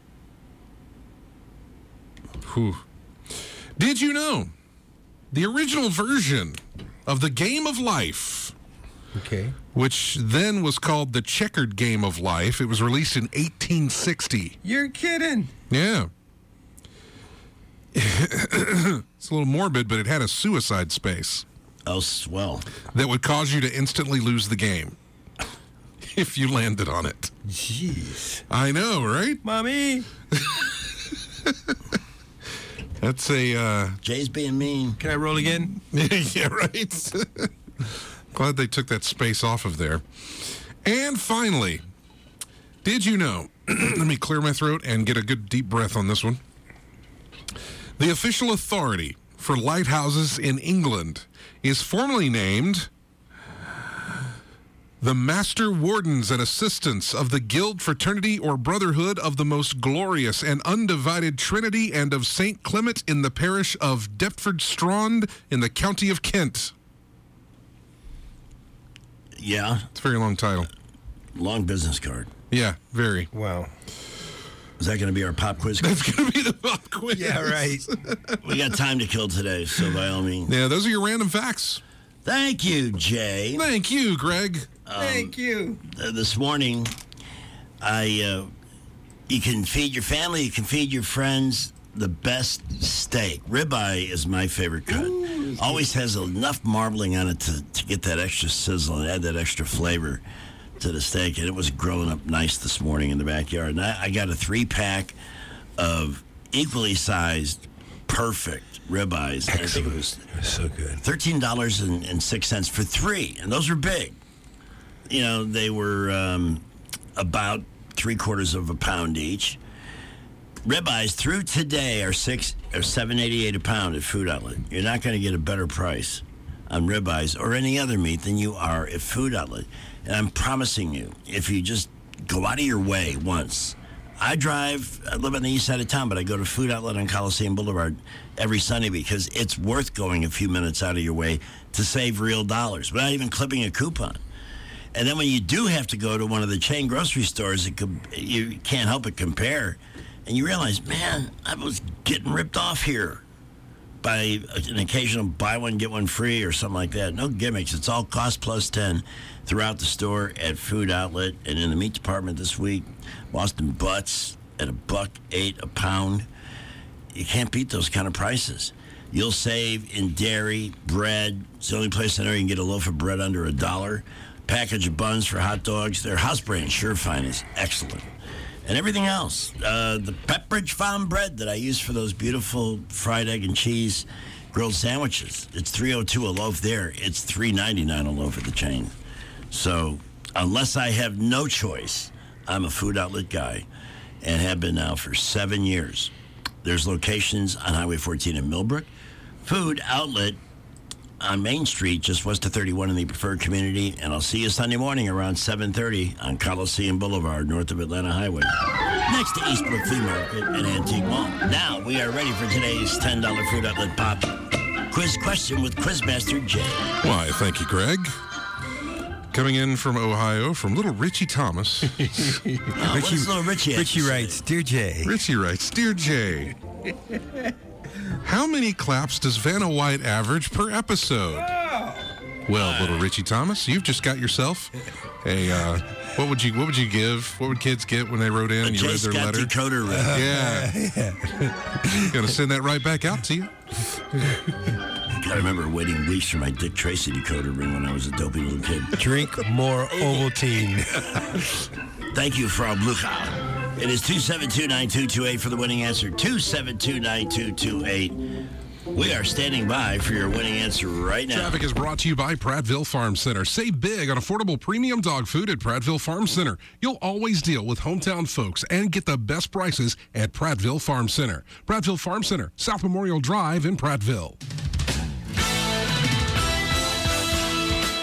whew. Did you know the original version of the Game of Life, okay, which then was called the Checkered Game of Life, it was released in eighteen sixty. You're kidding. Yeah. It's a little morbid, but it had a suicide space. Oh, swell. That would cause you to instantly lose the game if you landed on it. Jeez. I know, right? Mommy. That's a... Uh... Jay's being mean. Can I roll again? Yeah, right. Glad they took that space off of there. And finally, did you know... Let me clear my throat and get a good deep breath on this one. The official authority for lighthouses in England is formally named the Master Wardens and Assistants of the Guild, Fraternity, or Brotherhood of the Most Glorious and Undivided Trinity and of Saint Clement in the parish of Deptford Strand in the county of Kent. Yeah. It's a very long title. Long business card. Yeah, very. Wow. Is that going to be our pop quiz? That's going to be the pop quiz. Yeah, right. We got time to kill today, so by all means. Yeah, those are your random facts. Thank you, Jay. Thank you, Greg. Um, Thank you. Uh, this morning, I uh, you can feed your family, you can feed your friends the best steak. Ribeye is my favorite cut. Ooh, always has enough marbling on it to, to get that extra sizzle and add that extra flavor to the steak. And it was growing up nice this morning in the backyard. And I, I got a three-pack of equally sized, perfect ribeyes. Excellent. I think it was, it was so good. thirteen dollars and six cents for three. And those were big. You know, they were um, about three-quarters of a pound each. Ribeyes through today are six or seven eighty-eight a pound at Food Outlet. You're not going to get a better price on ribeyes or any other meat than you are at Food Outlet. And I'm promising you, if you just go out of your way once. I drive, I live on the east side of town, but I go to Food Outlet on Coliseum Boulevard every Sunday because it's worth going a few minutes out of your way to save real dollars without even clipping a coupon. And then when you do have to go to one of the chain grocery stores, it could, you can't help but compare. And you realize, man, I was getting ripped off here by an occasional buy one, get one free or something like that. No gimmicks. It's all cost plus ten throughout the store at Food Outlet. And in the meat department this week, Boston butts at a buck eight a pound. You can't beat those kind of prices. You'll save in dairy, bread. It's the only place I know you can get a loaf of bread under a dollar. Package of buns for hot dogs. Their house brand Surefine is excellent. And everything else. Uh, the Pepperidge Farm bread that I use for those beautiful fried egg and cheese grilled sandwiches. It's three oh two a loaf there. It's three ninety-nine a loaf at the chain. So unless I have no choice, I'm a Food Outlet guy and have been now for seven years. There's locations on Highway fourteen in Millbrook. Food Outlet on Main Street, just west of thirty-one in the preferred community. And I'll see you Sunday morning around seven thirty on Coliseum Boulevard, north of Atlanta Highway, next to Eastbrook Flea Market and Antique Mall. Now, we are ready for today's ten dollar Food Outlet Pop Quiz question with Quizmaster Jay. Why, thank you, Greg. Coming in from Ohio, from little Richie Thomas. Oh, Richie, little Richie, Richie writes, Dear Jay. Richie writes, Dear Jay. How many claps does Vanna White average per episode? Oh. Well, little Richie Thomas, you've just got yourself a, uh, what would you what would you give? What would kids get when they wrote in and you read their Scott letter? Decoder ring. Uh, yeah. yeah. Gonna send that right back out to you. I remember waiting weeks for my Dick Tracy decoder ring when I was a dopey little kid. Drink more Ovaltine. Thank you, Frau Blucher. It is two seven two, nine two two eight for the winning answer. two seven two, nine two two eight. We are standing by for your winning answer right now. Traffic is brought to you by Prattville Farm Center. Save big on affordable premium dog food at Prattville Farm Center. You'll always deal with hometown folks and get the best prices at Prattville Farm Center. Prattville Farm Center, South Memorial Drive in Prattville.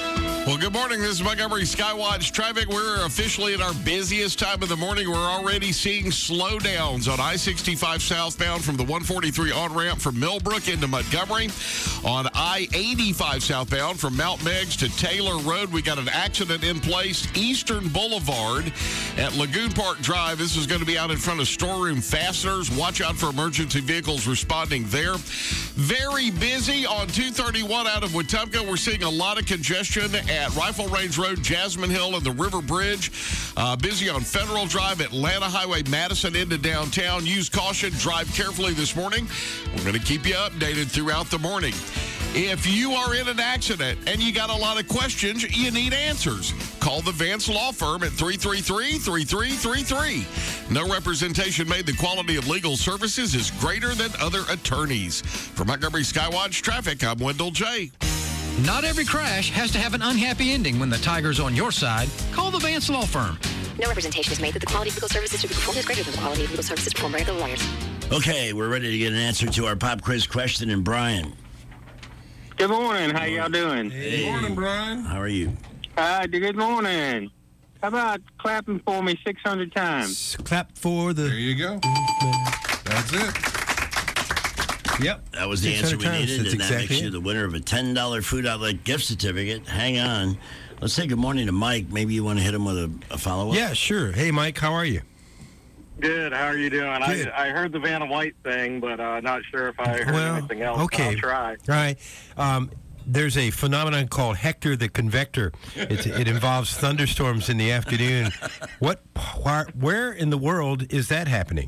Well, good morning. This is Montgomery Skywatch traffic. We're officially at our busiest time of the morning. We're already seeing slowdowns on I sixty-five southbound from the one forty-three on-ramp from Millbrook into Montgomery. On I eighty-five southbound from Mount Meigs to Taylor Road, we got an accident in place. Eastern Boulevard at Lagoon Park Drive. This is going to be out in front of Storeroom Fasteners. Watch out for emergency vehicles responding there. Very busy on two thirty-one out of Wetumpka. We're seeing a lot of congestion at Rifle Range Road, Jasmine Hill, and the River Bridge. Uh, busy on Federal Drive, Atlanta Highway, Madison into downtown. Use caution. Drive carefully this morning. We're going to keep you updated throughout the morning. If you are in an accident and you got a lot of questions, you need answers. Call the Vance Law Firm at three three three, three three three three. No representation made. The quality of legal services is greater than other attorneys. For Montgomery Skywatch Traffic, I'm Wendell J. Not every crash has to have an unhappy ending when the tiger's on your side. Call the Vance Law Firm. No representation is made that the quality of legal services to be performed is greater than the quality of legal services performed by other lawyers. Okay, we're ready to get an answer to our pop quiz question. And Brian. Good morning. How y'all doing? Hey. Good morning, Brian. How are you? Uh, good morning. How about clapping for me six hundred times? Clap for the... There you go. That's it. Yep. That was the answer we times. needed, That's and that exactly makes you it. the winner of a ten dollars Food Outlet gift certificate. Hang on. Let's say good morning to Mike. Maybe you want to hit him with a, a follow-up? Yeah, sure. Hey, Mike, how are you? Good. How are you doing? Good. I, I heard the Vanna White thing, but uh, not sure if I heard well, anything else. Okay. I'll try. All right. Um, there's a phenomenon called Hector the Convector. It, it involves thunderstorms in the afternoon. What? Where, where in the world is that happening?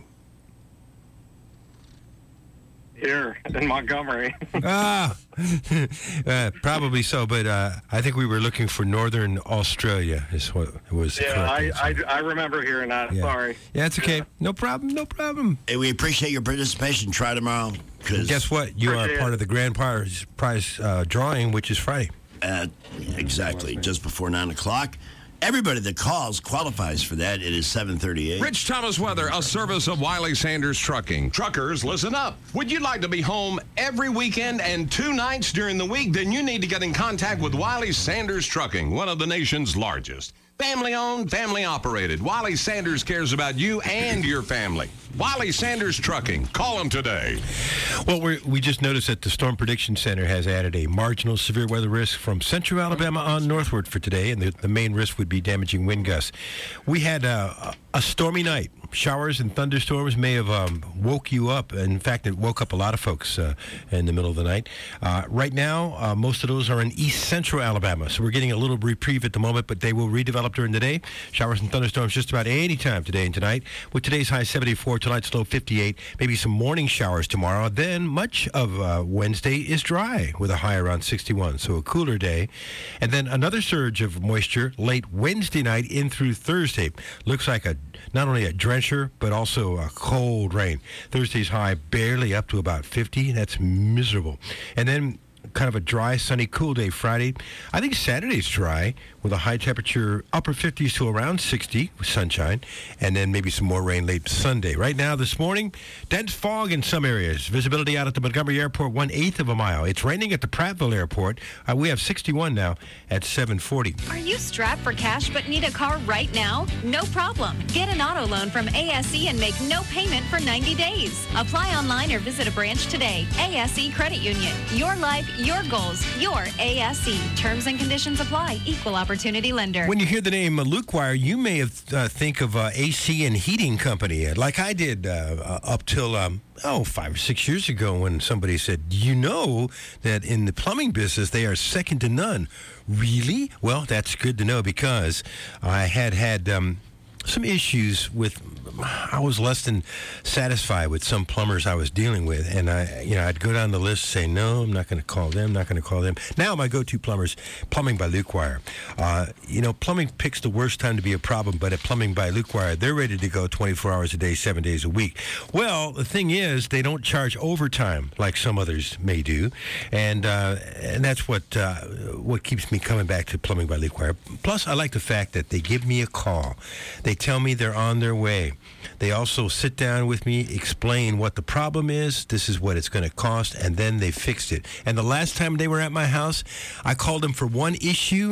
Here in Montgomery. ah, uh, probably so, but uh, I think we were looking for Northern Australia is what it was. Yeah, I, I, I remember hearing that. Yeah. Sorry. Yeah, it's okay. No problem. No problem. Hey, we appreciate your participation. Try tomorrow. And guess what? You are part of the grand prize, prize uh, drawing, which is Friday. Uh, exactly. Just before nine o'clock. Everybody that calls qualifies for that. It is seven thirty-eight. Rich Thomas Weather, a service of Wiley Sanders Trucking. Truckers, listen up. Would you like to be home every weekend and two nights during the week? Then you need to get in contact with Wiley Sanders Trucking, one of the nation's largest. Family owned, family operated. Wiley Sanders cares about you and your family. Wiley Sanders Trucking. Call them today. Well, we we just noticed that the Storm Prediction Center has added a marginal severe weather risk from central Alabama on northward for today, and the, the main risk would be damaging wind gusts. We had uh, a stormy night. Showers and thunderstorms may have um, woke you up. In fact, it woke up a lot of folks uh, in the middle of the night. Uh, right now, uh, most of those are in east central Alabama, so we're getting a little reprieve at the moment, but they will redevelop during the day. Showers and thunderstorms just about any time today and tonight, with today's high seventy-four, tonight's low fifty-eight, maybe some morning showers tomorrow. Then much of uh, Wednesday is dry with a high around sixty-one, so a cooler day. And then another surge of moisture late Wednesday night in through Thursday. Looks like a not only a drencher, but also a cold rain. Thursday's high barely up to about fifty. That's miserable. And then kind of a dry, sunny, cool day Friday. I think Saturday's dry with a high temperature upper fifties to around sixty with sunshine, and then maybe some more rain late Sunday. Right now, this morning, dense fog in some areas. Visibility out at the Montgomery Airport, one-eighth of a mile. It's raining at the Prattville Airport. Uh, we have sixty-one now at seven forty. Are you strapped for cash but need a car right now? No problem. Get an auto loan from A S E and make no payment for ninety days. Apply online or visit a branch today. A S E Credit Union. Your life, your goals, your A S E. Terms and conditions apply. Equal opportunity lender. When you hear the name uh, Luke Wire, you may have uh, think of uh, A C and Heating Company, uh, like I did uh, uh, up till um, oh five or six years ago when somebody said, you know that in the plumbing business they are second to none. Really? Well, that's good to know because I had had um, some issues with. I was less than satisfied with some plumbers I was dealing with, and I, you know, I'd go down the list, say no, I'm not going to call them, not going to call them. Now my go-to plumbers, Plumbing by Luke Wire. Uh, you know, plumbing picks the worst time to be a problem, but at Plumbing by Luke Wire, they're ready to go twenty-four hours a day, seven days a week. Well, the thing is, they don't charge overtime like some others may do, and uh, and that's what uh, what keeps me coming back to Plumbing by Luke Wire. Plus, I like the fact that they give me a call. They tell me they're on their way. They also sit down with me, explain what the problem is, this is what it's going to cost, and then they fixed it. And the last time they were at my house, I called them for one issue,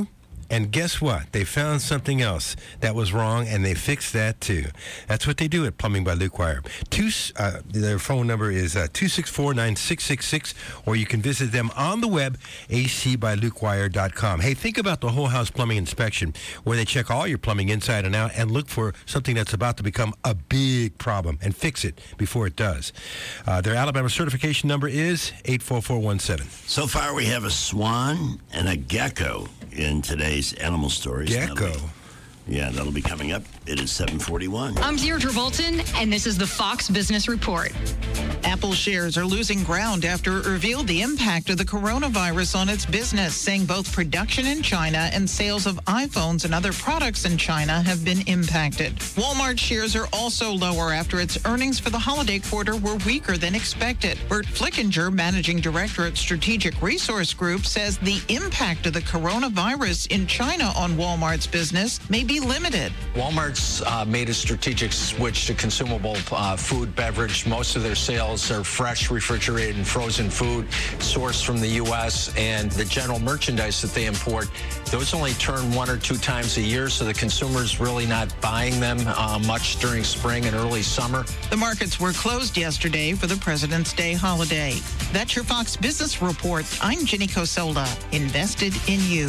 And guess what? They found something else that was wrong, and they fixed that too. That's what they do at Plumbing by Luke Wire. Two, uh, their phone number is uh, two six four, nine six six six, or you can visit them on the web, a c by luke wire dot com. Hey, think about the whole house plumbing inspection, where they check all your plumbing inside and out and look for something that's about to become a big problem and fix it before it does. Uh, their Alabama certification number is eight four four one seven. So far, we have a swan and a gecko in today's animal stories. Gecko. That'll be, yeah, that'll be coming up. It is seven forty-one. I'm Deirdre Bolton, and this is the Fox Business Report. Apple shares are losing ground after it revealed the impact of the coronavirus on its business, saying both production in China and sales of iPhones and other products in China have been impacted. Walmart shares are also lower after its earnings for the holiday quarter were weaker than expected. Bert Flickinger, managing director at Strategic Resource Group, says the impact of the coronavirus in China on Walmart's business may be limited. Walmart's uh, made a strategic switch to consumable uh, food, beverage. Most of their sales are fresh, refrigerated, and frozen food sourced from the U S, and the general merchandise that they import, those only turn one or two times a year, so the consumer's really not buying them uh, much during spring and early summer. The markets were closed yesterday for the President's Day holiday. That's your Fox Business Report. I'm Jenny Cosola, invested in you.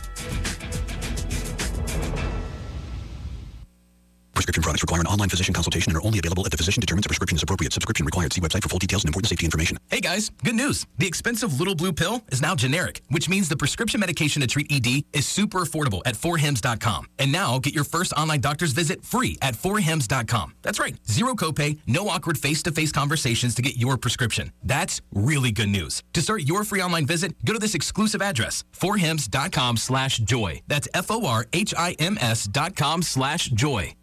Prescription products require an online physician consultation and are only available if the physician determines a prescription is appropriate. Subscription required. See website for full details and important safety information. Hey guys, good news. The expensive little blue pill is now generic, which means the prescription medication to treat E D is super affordable at four hims dot com. And now get your first online doctor's visit free at four hims dot com. That's right. Zero copay, no awkward face-to-face conversations to get your prescription. That's really good news. To start your free online visit, go to this exclusive address, four hims dot com slash joy. That's F O R H I M S dot com slash joy.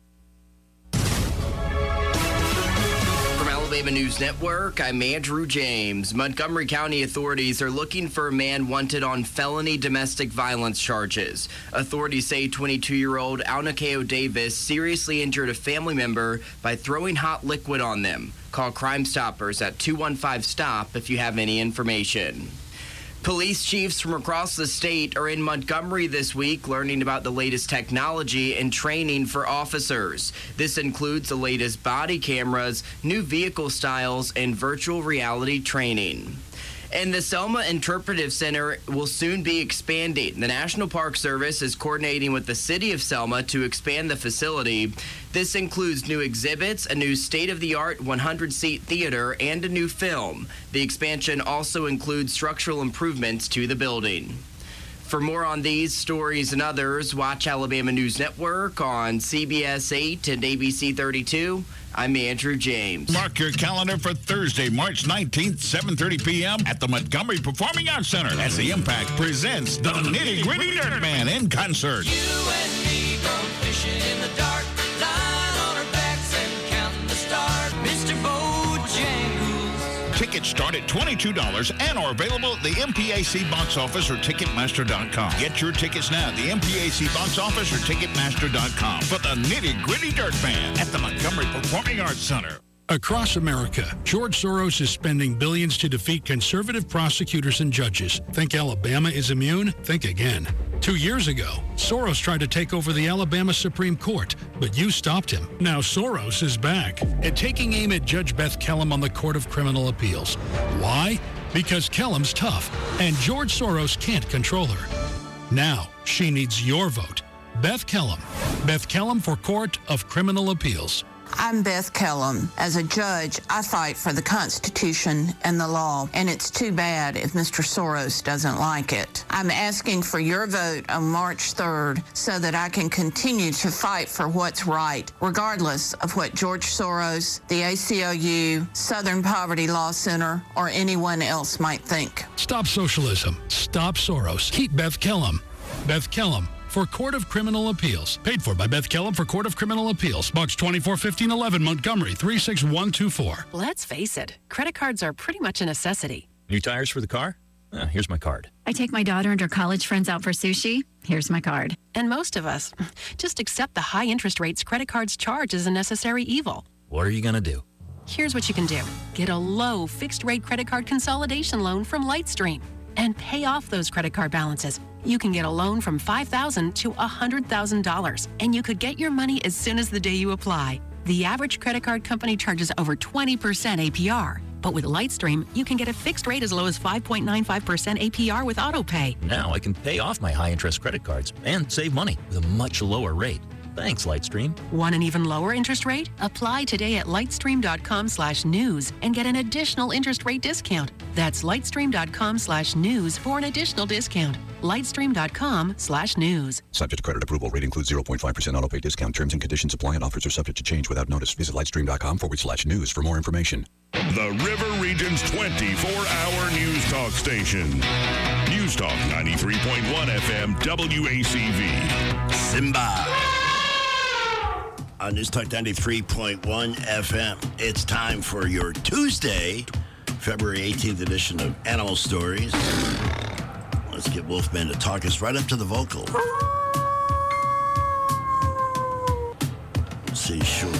Alabama News Network, I'm Andrew James. Montgomery County authorities are looking for a man wanted on felony domestic violence charges. Authorities say twenty-two-year-old Aunakeo Davis seriously injured a family member by throwing hot liquid on them. Call Crime Stoppers at two one five stop if you have any information. Police chiefs from across the state are in Montgomery this week learning about the latest technology and training for officers. This includes the latest body cameras, new vehicle styles, and virtual reality training. And the Selma Interpretive Center will soon be expanding. The National Park Service is coordinating with the city of Selma to expand the facility. This includes new exhibits, a new state-of-the-art one hundred seat theater, and a new film. The expansion also includes structural improvements to the building. For more on these stories and others, watch Alabama News Network on C B S eight and A B C thirty-two. I'm Andrew James. Mark your calendar for Thursday, March nineteenth, seven thirty p.m. at the Montgomery Performing Arts Center as The Impact presents the Nitty Gritty Dirt Man in concert. You and me go fishing in the dark, lying on our backs and counting the stars. Mister Bojangles. Tickets start at twenty-two dollars and are available at the M P A C box office or Ticketmaster dot com. Get your tickets now at the M P A C box office or Ticketmaster dot com for the Nitty Gritty Dirt Band at the Montgomery Performing Arts Center. Across America, George Soros is spending billions to defeat conservative prosecutors and judges. Think Alabama is immune? Think again. Two years ago, Soros tried to take over the Alabama Supreme Court, but you stopped him. Now Soros is back and taking aim at Judge Beth Kellum on the Court of Criminal Appeals. Why? Because Kellum's tough, and George Soros can't control her. Now, she needs your vote. Beth Kellum. Beth Kellum for Court of Criminal Appeals. I'm Beth Kellum. As a judge, I fight for the Constitution and the law, and it's too bad if Mister Soros doesn't like it. I'm asking for your vote on March third so that I can continue to fight for what's right, regardless of what George Soros, the A C L U, Southern Poverty Law Center, or anyone else might think. Stop socialism. Stop Soros. Keep Beth Kellum. Beth Kellum for Court of Criminal Appeals. Paid for by Beth Kellum for Court of Criminal Appeals. Box twenty-four fifteen eleven, Montgomery, three six one two four. Let's face it, credit cards are pretty much a necessity. New tires for the car? Uh, here's my card. I take my daughter and her college friends out for sushi. Here's my card. And most of us just accept the high interest rates credit cards charge as a necessary evil. What are you going to do? Here's what you can do. Get a low fixed rate credit card consolidation loan from Lightstream and pay off those credit card balances You can get a loan from five thousand dollars to one hundred thousand dollars, and you could get your money as soon as the day you apply. The average credit card company charges over twenty percent A P R. But with Lightstream, you can get a fixed rate as low as five point nine five percent A P R with AutoPay. Now I can pay off my high-interest credit cards and save money with a much lower rate. Thanks, Lightstream. Want an even lower interest rate? Apply today at lightstream.com slash news and get an additional interest rate discount. That's lightstream.com slash news for an additional discount. lightstream.com slash news. Subject to credit approval. Rate includes zero point five percent auto pay discount. Terms and conditions apply and offers are subject to change without notice. Visit lightstream.com forward slash news for more information. The River Region's twenty-four hour news talk station. News Talk ninety-three point one F M W A C V. Simba. On News Talk ninety-three point one F M. It's time for your Tuesday, February eighteenth edition of Animal Stories. Let's get Wolfman to talk us right up to the vocal. See, short.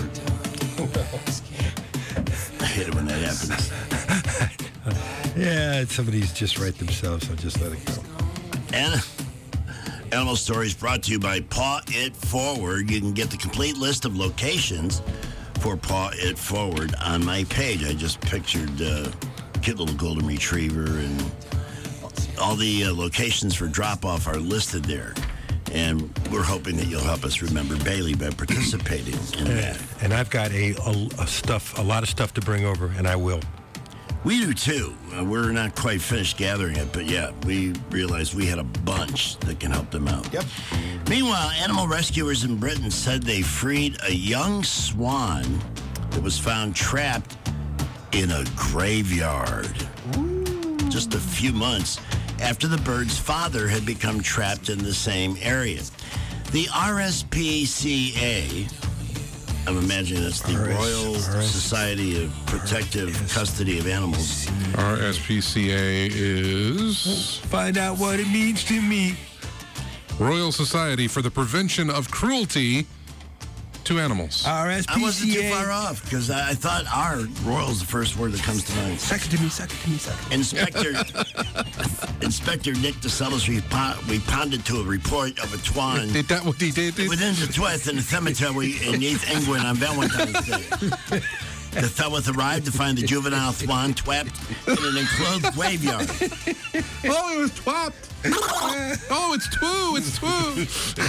I hate it when that happens. Yeah, somebody's just right themselves, so just let it go. And Animal Stories brought to you by Paw It Forward. You can get the complete list of locations for Paw It Forward on my page. I just pictured uh, cute little golden retriever, and all the uh, locations for drop-off are listed there. And we're hoping that you'll help us remember Bailey by participating in that. And I've got a, a, a stuff, a lot of stuff to bring over, and I will. We do too. Uh, we're not quite finished gathering it, but yeah, we realized we had a bunch that can help them out. Yep. Meanwhile, animal rescuers in Britain said they freed a young swan that was found trapped in a graveyard. Ooh. Just a few months after the bird's father had become trapped in the same area. The R S P C A, I'm imagining that's the R S, Royal R S, Society of Protective R S, Custody of Animals. R S P C A is... Find out what it means to me. Royal Society for the Prevention of Cruelty to Animals. R S P C A. I wasn't too far off, because I, I thought our royal is the first word that comes to mind. Suck it to me, suck it to me, suck it. Inspector Inspector Nick DeSellis, we, po- we pounded to a report of a twan Did that what he did? within the twelfth in a cemetery in East England on Valentine's Day. The Thoweth arrived to find the juvenile swan trapped in an enclosed graveyard. Oh, it was twapped. Oh, it's two. It's two.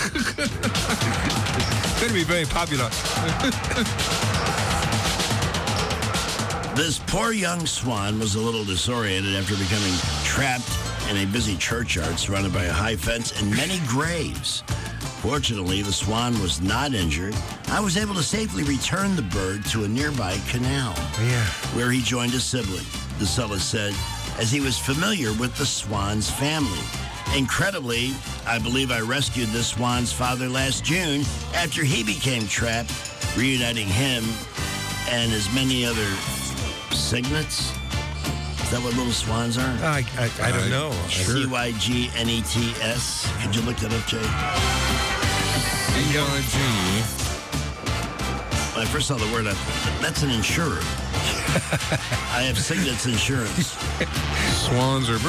It's going to be very popular. This poor young swan was a little disoriented after becoming trapped in a busy churchyard surrounded by a high fence and many graves. Fortunately, the swan was not injured. I was able to safely return the bird to a nearby canal, yeah. where he joined a sibling, DeSellis said, as he was familiar with the swan's family. Incredibly, I believe I rescued this swan's father last June after he became trapped, reuniting him and his many other cygnets. Is that what little swans are? I, I, I don't know. Sure. C Y G N E T S. Could you look that up, Jay? C Y G. When I first saw the word, I, that's an insurer. I have Cygnets Insurance. Swans are...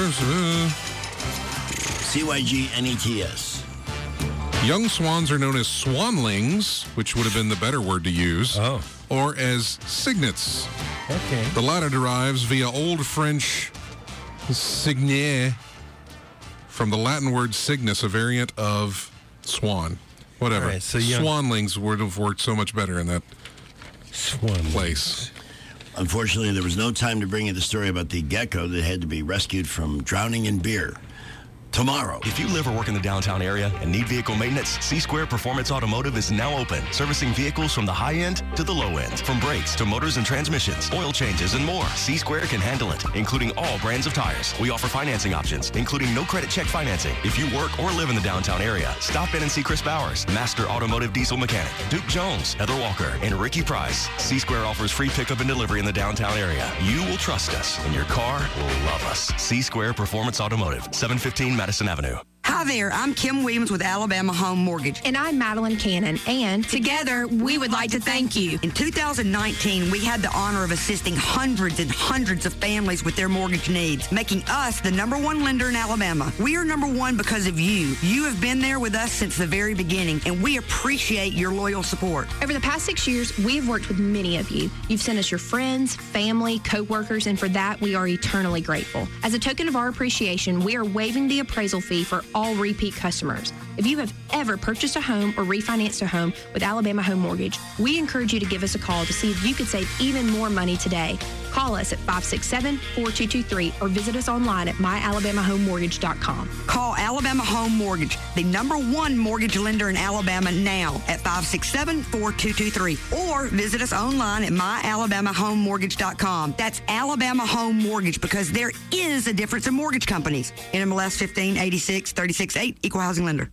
C Y G N E T S. Young swans are known as swanlings, which would have been the better word to use, oh. or as cygnets. Okay. The latter derives via Old French cygne from the Latin word cygnus, a variant of swan. Whatever. Right, so young... Swanlings would have worked so much better in that Swanlings. place. Unfortunately, there was no time to bring you the story about the gecko that had to be rescued from drowning in beer. Tomorrow. If you live or work in the downtown area and need vehicle maintenance, C-Square Performance Automotive is now open, servicing vehicles from the high end to the low end. From brakes to motors and transmissions, oil changes, and more, C-Square can handle it, including all brands of tires. We offer financing options, including no credit check financing. If you work or live in the downtown area, stop in and see Chris Bowers, Master Automotive Diesel Mechanic, Duke Jones, Heather Walker, and Ricky Price. C-Square offers free pickup and delivery in the downtown area. You will trust us, and your car will love us. C-Square Performance Automotive, seven fifteen Madison Avenue. How Hi there, I'm Kim Williams with Alabama Home Mortgage. And I'm Madeline Cannon, and together we would like to thank you. In two thousand nineteen, we had the honor of assisting hundreds and hundreds of families with their mortgage needs, making us the number one lender in Alabama. We are number one because of you. You have been there with us since the very beginning, and we appreciate your loyal support. Over the past six years, we have worked with many of you. You've sent us your friends, family, co-workers, and for that, we are eternally grateful. As a token of our appreciation, we are waiving the appraisal fee for all repeat customers. If you have ever purchased a home or refinanced a home with Alabama Home Mortgage, we encourage you to give us a call to see if you could save even more money today. Call us at five six seven, four two two three or visit us online at my alabama home mortgage dot com. Call Alabama Home Mortgage, the number one mortgage lender in Alabama now at five six seven, four two two three or visit us online at my alabama home mortgage dot com. That's Alabama Home Mortgage because there is a difference in mortgage companies. N M L S fifteen eighty-six thirty-six eight, Equal Housing Lender.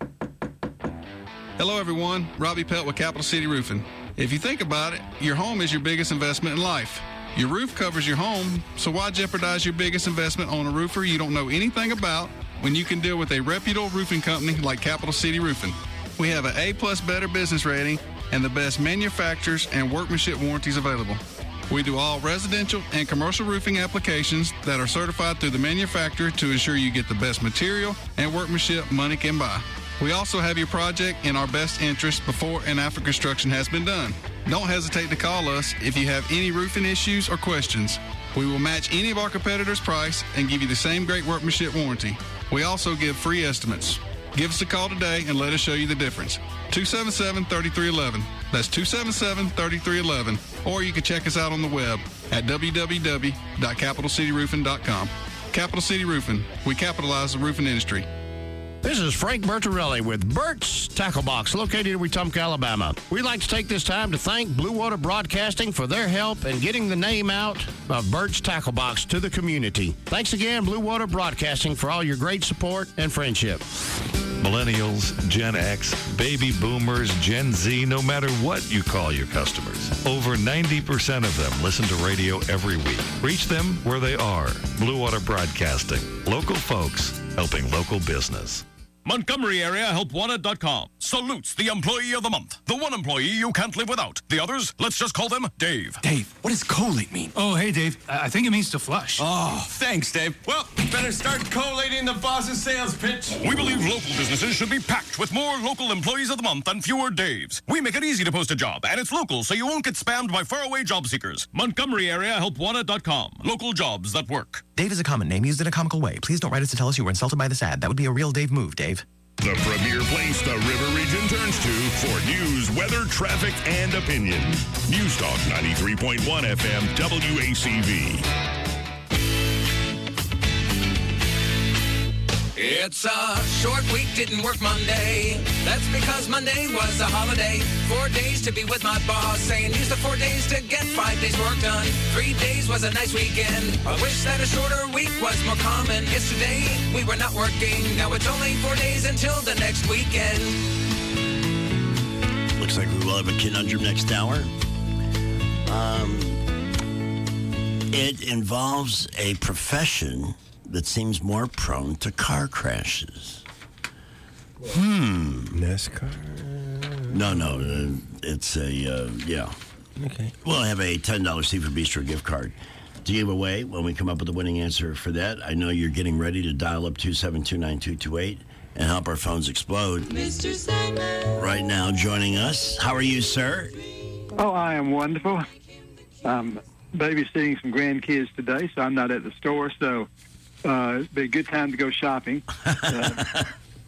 Hello, everyone. Robbie Pelt with Capital City Roofing. If you think about it, your home is your biggest investment in life. Your roof covers your home, so why jeopardize your biggest investment on a roofer you don't know anything about when you can deal with a reputable roofing company like Capital City Roofing? We have an A-plus Better Business rating and the best manufacturers and workmanship warranties available. We do all residential and commercial roofing applications that are certified through the manufacturer to ensure you get the best material and workmanship money can buy. We also have your project in our best interest before and after construction has been done. Don't hesitate to call us if you have any roofing issues or questions. We will match any of our competitors' price and give you the same great workmanship warranty. We also give free estimates. Give us a call today and let us show you the difference. two seven seven, three three one one. That's two seven seven, three three one one. Or you can check us out on the web at w w w dot capital city roofing dot com. Capital City Roofing. We capitalize the roofing industry. This is Frank Bertorelli with Bert's Tackle Box, located in Wetumpka, Alabama. We'd like to take this time to thank Blue Water Broadcasting for their help in getting the name out of Bert's Tackle Box to the community. Thanks again, Blue Water Broadcasting, for all your great support and friendship. Millennials, Gen X, baby boomers, Gen Z, no matter what you call your customers. Over ninety percent of them listen to radio every week. Reach them where they are. Blue Water Broadcasting. Local folks helping local business. Montgomery Area Help Wanted dot com salutes the employee of the month. The one employee you can't live without. The others, let's just call them Dave. Dave, what does collate mean? Oh, hey, Dave. I think it means to flush. Oh, thanks, Dave. Well, better start collating the boss's sales pitch. We believe local businesses should be packed with more local employees of the month and fewer Daves. We make it easy to post a job, and it's local, so you won't get spammed by faraway job seekers. Montgomery Area Help Wanted dot com. Local jobs that work. Dave is a common name used in a comical way. Please don't write us to tell us you were insulted by this ad. That would be a real Dave move, Dave. The premier place the River Region turns to for news, weather, traffic, and opinion. News Talk ninety-three point one F M W A C V. It's a short week, didn't work Monday. That's because Monday was a holiday. Four days to be with my boss, saying use the four days to get five days work done. Three days was a nice weekend. I wish that a shorter week was more common. Yesterday, we were not working. Now it's only four days until the next weekend. Looks like we will have a conundrum next hour. Um, it involves a profession that seems more prone to car crashes. Hmm. NASCAR? No, no. Uh, it's a, uh, yeah. Okay. We'll have a ten dollars Seafood Bistro gift card to give away when we come up with a winning answer for that. I know you're getting ready to dial up two seven two, nine two two eight and help our phones explode. Mister Simon. Right now joining us. How are you, sir? Oh, I am wonderful. I'm babysitting some grandkids today, so I'm not at the store, so uh, it'd be a good time to go shopping. Uh,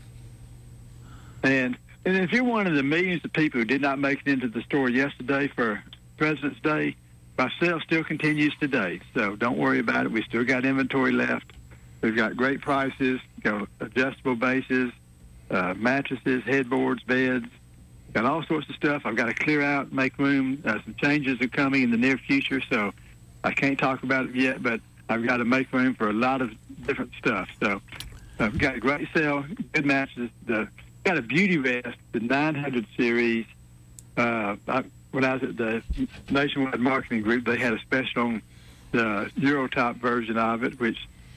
and and if you're one of the millions of people who did not make it into the store yesterday for President's Day, my sale still continues today. So don't worry about it. We still got inventory left. We've got great prices, you know, adjustable bases, uh, mattresses, headboards, beds, got all sorts of stuff. I've got to clear out, make room. Uh, some changes are coming in the near future, so I can't talk about it yet, but I've got to make room for a lot of different stuff. So I've got a great sale, good mattresses. The, got a beauty vest, the nine hundred series. Uh, I, when I was at the Nationwide Marketing Group, they had a special on the Eurotop version of it, which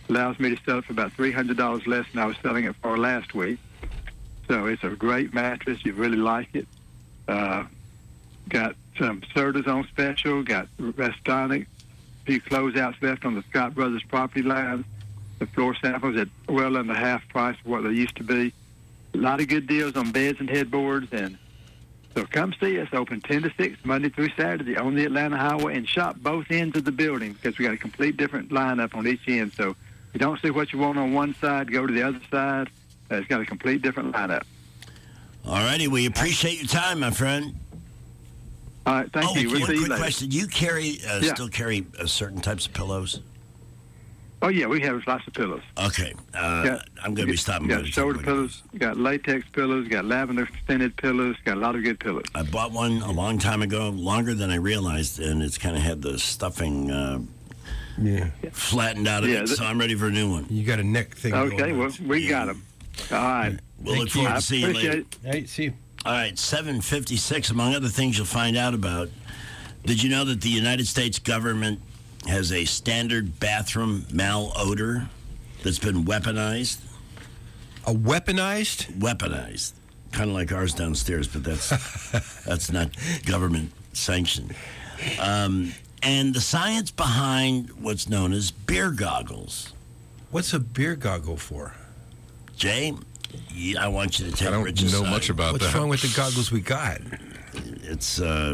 Allows me to sell it for about three hundred dollars less than I was selling it for last week. So it's a great mattress. You really like it. Uh, got some Sertas on special. Got Restonic. A few closeouts left on the Scott Brothers property line. The floor samples at well under half price of what they used to be. A lot of good deals on beds and headboards. And so come see us. Open ten to six, Monday through Saturday on the Atlanta Highway, and shop both ends of the building because we got a complete different lineup on each end. So if you don't see what you want on one side, go to the other side. Uh, it's got a complete different lineup. All righty. We appreciate your time, my friend. All right. Thank oh, you. We'll one see you quick later. question. Do you carry, uh, Yeah. still carry uh, certain types of pillows? Oh, yeah. We have lots of pillows. Okay. Uh, Got- I'm going to be stopping by Got to shoulder check pillows, got latex pillows, got lavender scented pillows, got a lot of good pillows. I bought one a long time ago, longer than I realized, and it's kind of had the stuffing uh, yeah. flattened out of Yeah, it, th- so I'm ready for a new one. You got a neck thing Okay, going well, on. we got them. All right. We'll Thank look forward you. to seeing I you appreciate later. it. Hey, see you. All right, seven fifty-six. Among other things you'll find out about, did you know that the United States government has a standard bathroom malodor that's been weaponized? A weaponized? Weaponized. Kind of like ours downstairs, but that's that's not government sanctioned. Um, and the science behind what's known as beer goggles. What's a beer goggle for? Jay, you- I want you to take I don't Rich's know side. much about What's that. wrong with the goggles we got? It's uh,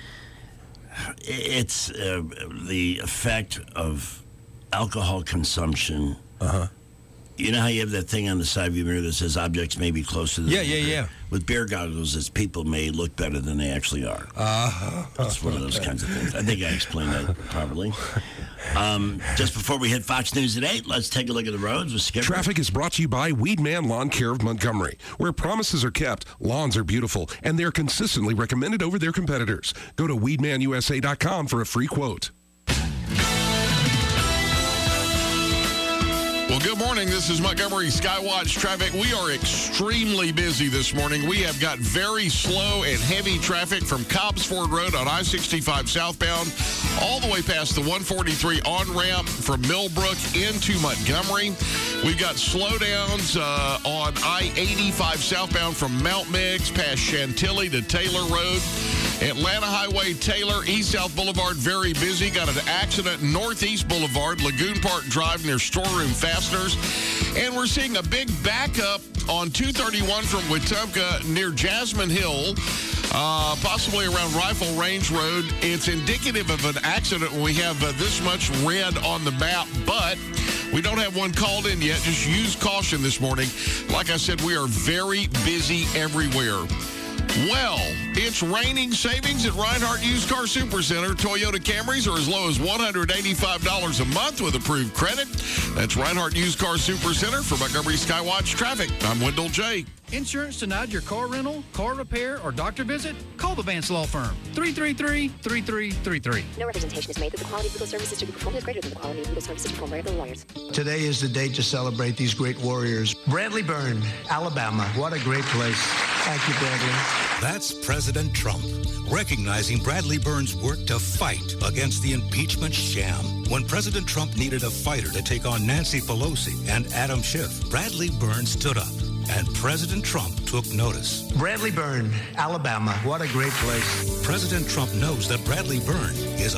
it's uh, the effect of alcohol consumption. Uh-huh. You know how you have that thing on the side of your mirror that says objects may be closer than Yeah, they yeah, appear? yeah. With beer goggles, it's people may look better than they actually are. Uh-huh. That's one of those kinds of things. I think I explained that properly. Um, just before we hit Fox News at eight, let's take a look at the roads with Skipper. Traffic is brought to you by Weedman Lawn Care of Montgomery, where promises are kept, lawns are beautiful, and they're consistently recommended over their competitors. Go to weedman u s a dot com for a free quote. Well, good morning. This is Montgomery Skywatch traffic. We are extremely busy this morning. We have got very slow and heavy traffic from Cobbs Ford Road on I sixty-five southbound all the way past the one forty-three on-ramp from Millbrook into Montgomery. We've got slowdowns uh, on I eighty-five southbound from Mount Meigs past Chantilly to Taylor Road. Atlanta Highway Taylor, East-South Boulevard, very busy. Got an accident Northeast Boulevard, Lagoon Park Drive near Storeroom Fasteners. And we're seeing a big backup on two thirty-one from Wetumpka near Jasmine Hill, uh, possibly around Rifle Range Road. It's indicative of an accident when we have uh, this much red on the map, but we don't have one called in yet. Just use caution this morning. Like I said, we are very busy everywhere. Well, it's raining savings at Reinhardt Used Car Supercenter. Toyota Camrys are as low as one hundred eighty-five dollars a month with approved credit. That's Reinhardt Used Car Supercenter. For Montgomery Skywatch Traffic, I'm Wendell J. Insurance denied your car rental, car repair, or doctor visit? Call the Vance Law Firm. three three three, three three three three. No representation is made that the quality of legal services to be performed is greater than the quality of legal services performed by other lawyers. Today is the day to celebrate these great warriors. Bradley Byrne, Alabama. What a great place. Thank you, Bradley. That's President Trump, recognizing Bradley Byrne's work to fight against the impeachment sham. When President Trump needed a fighter to take on Nancy Pelosi and Adam Schiff, Bradley Byrne stood up, and President Trump took notice. Bradley Byrne, Alabama. What a great place. President Trump knows that Bradley Byrne is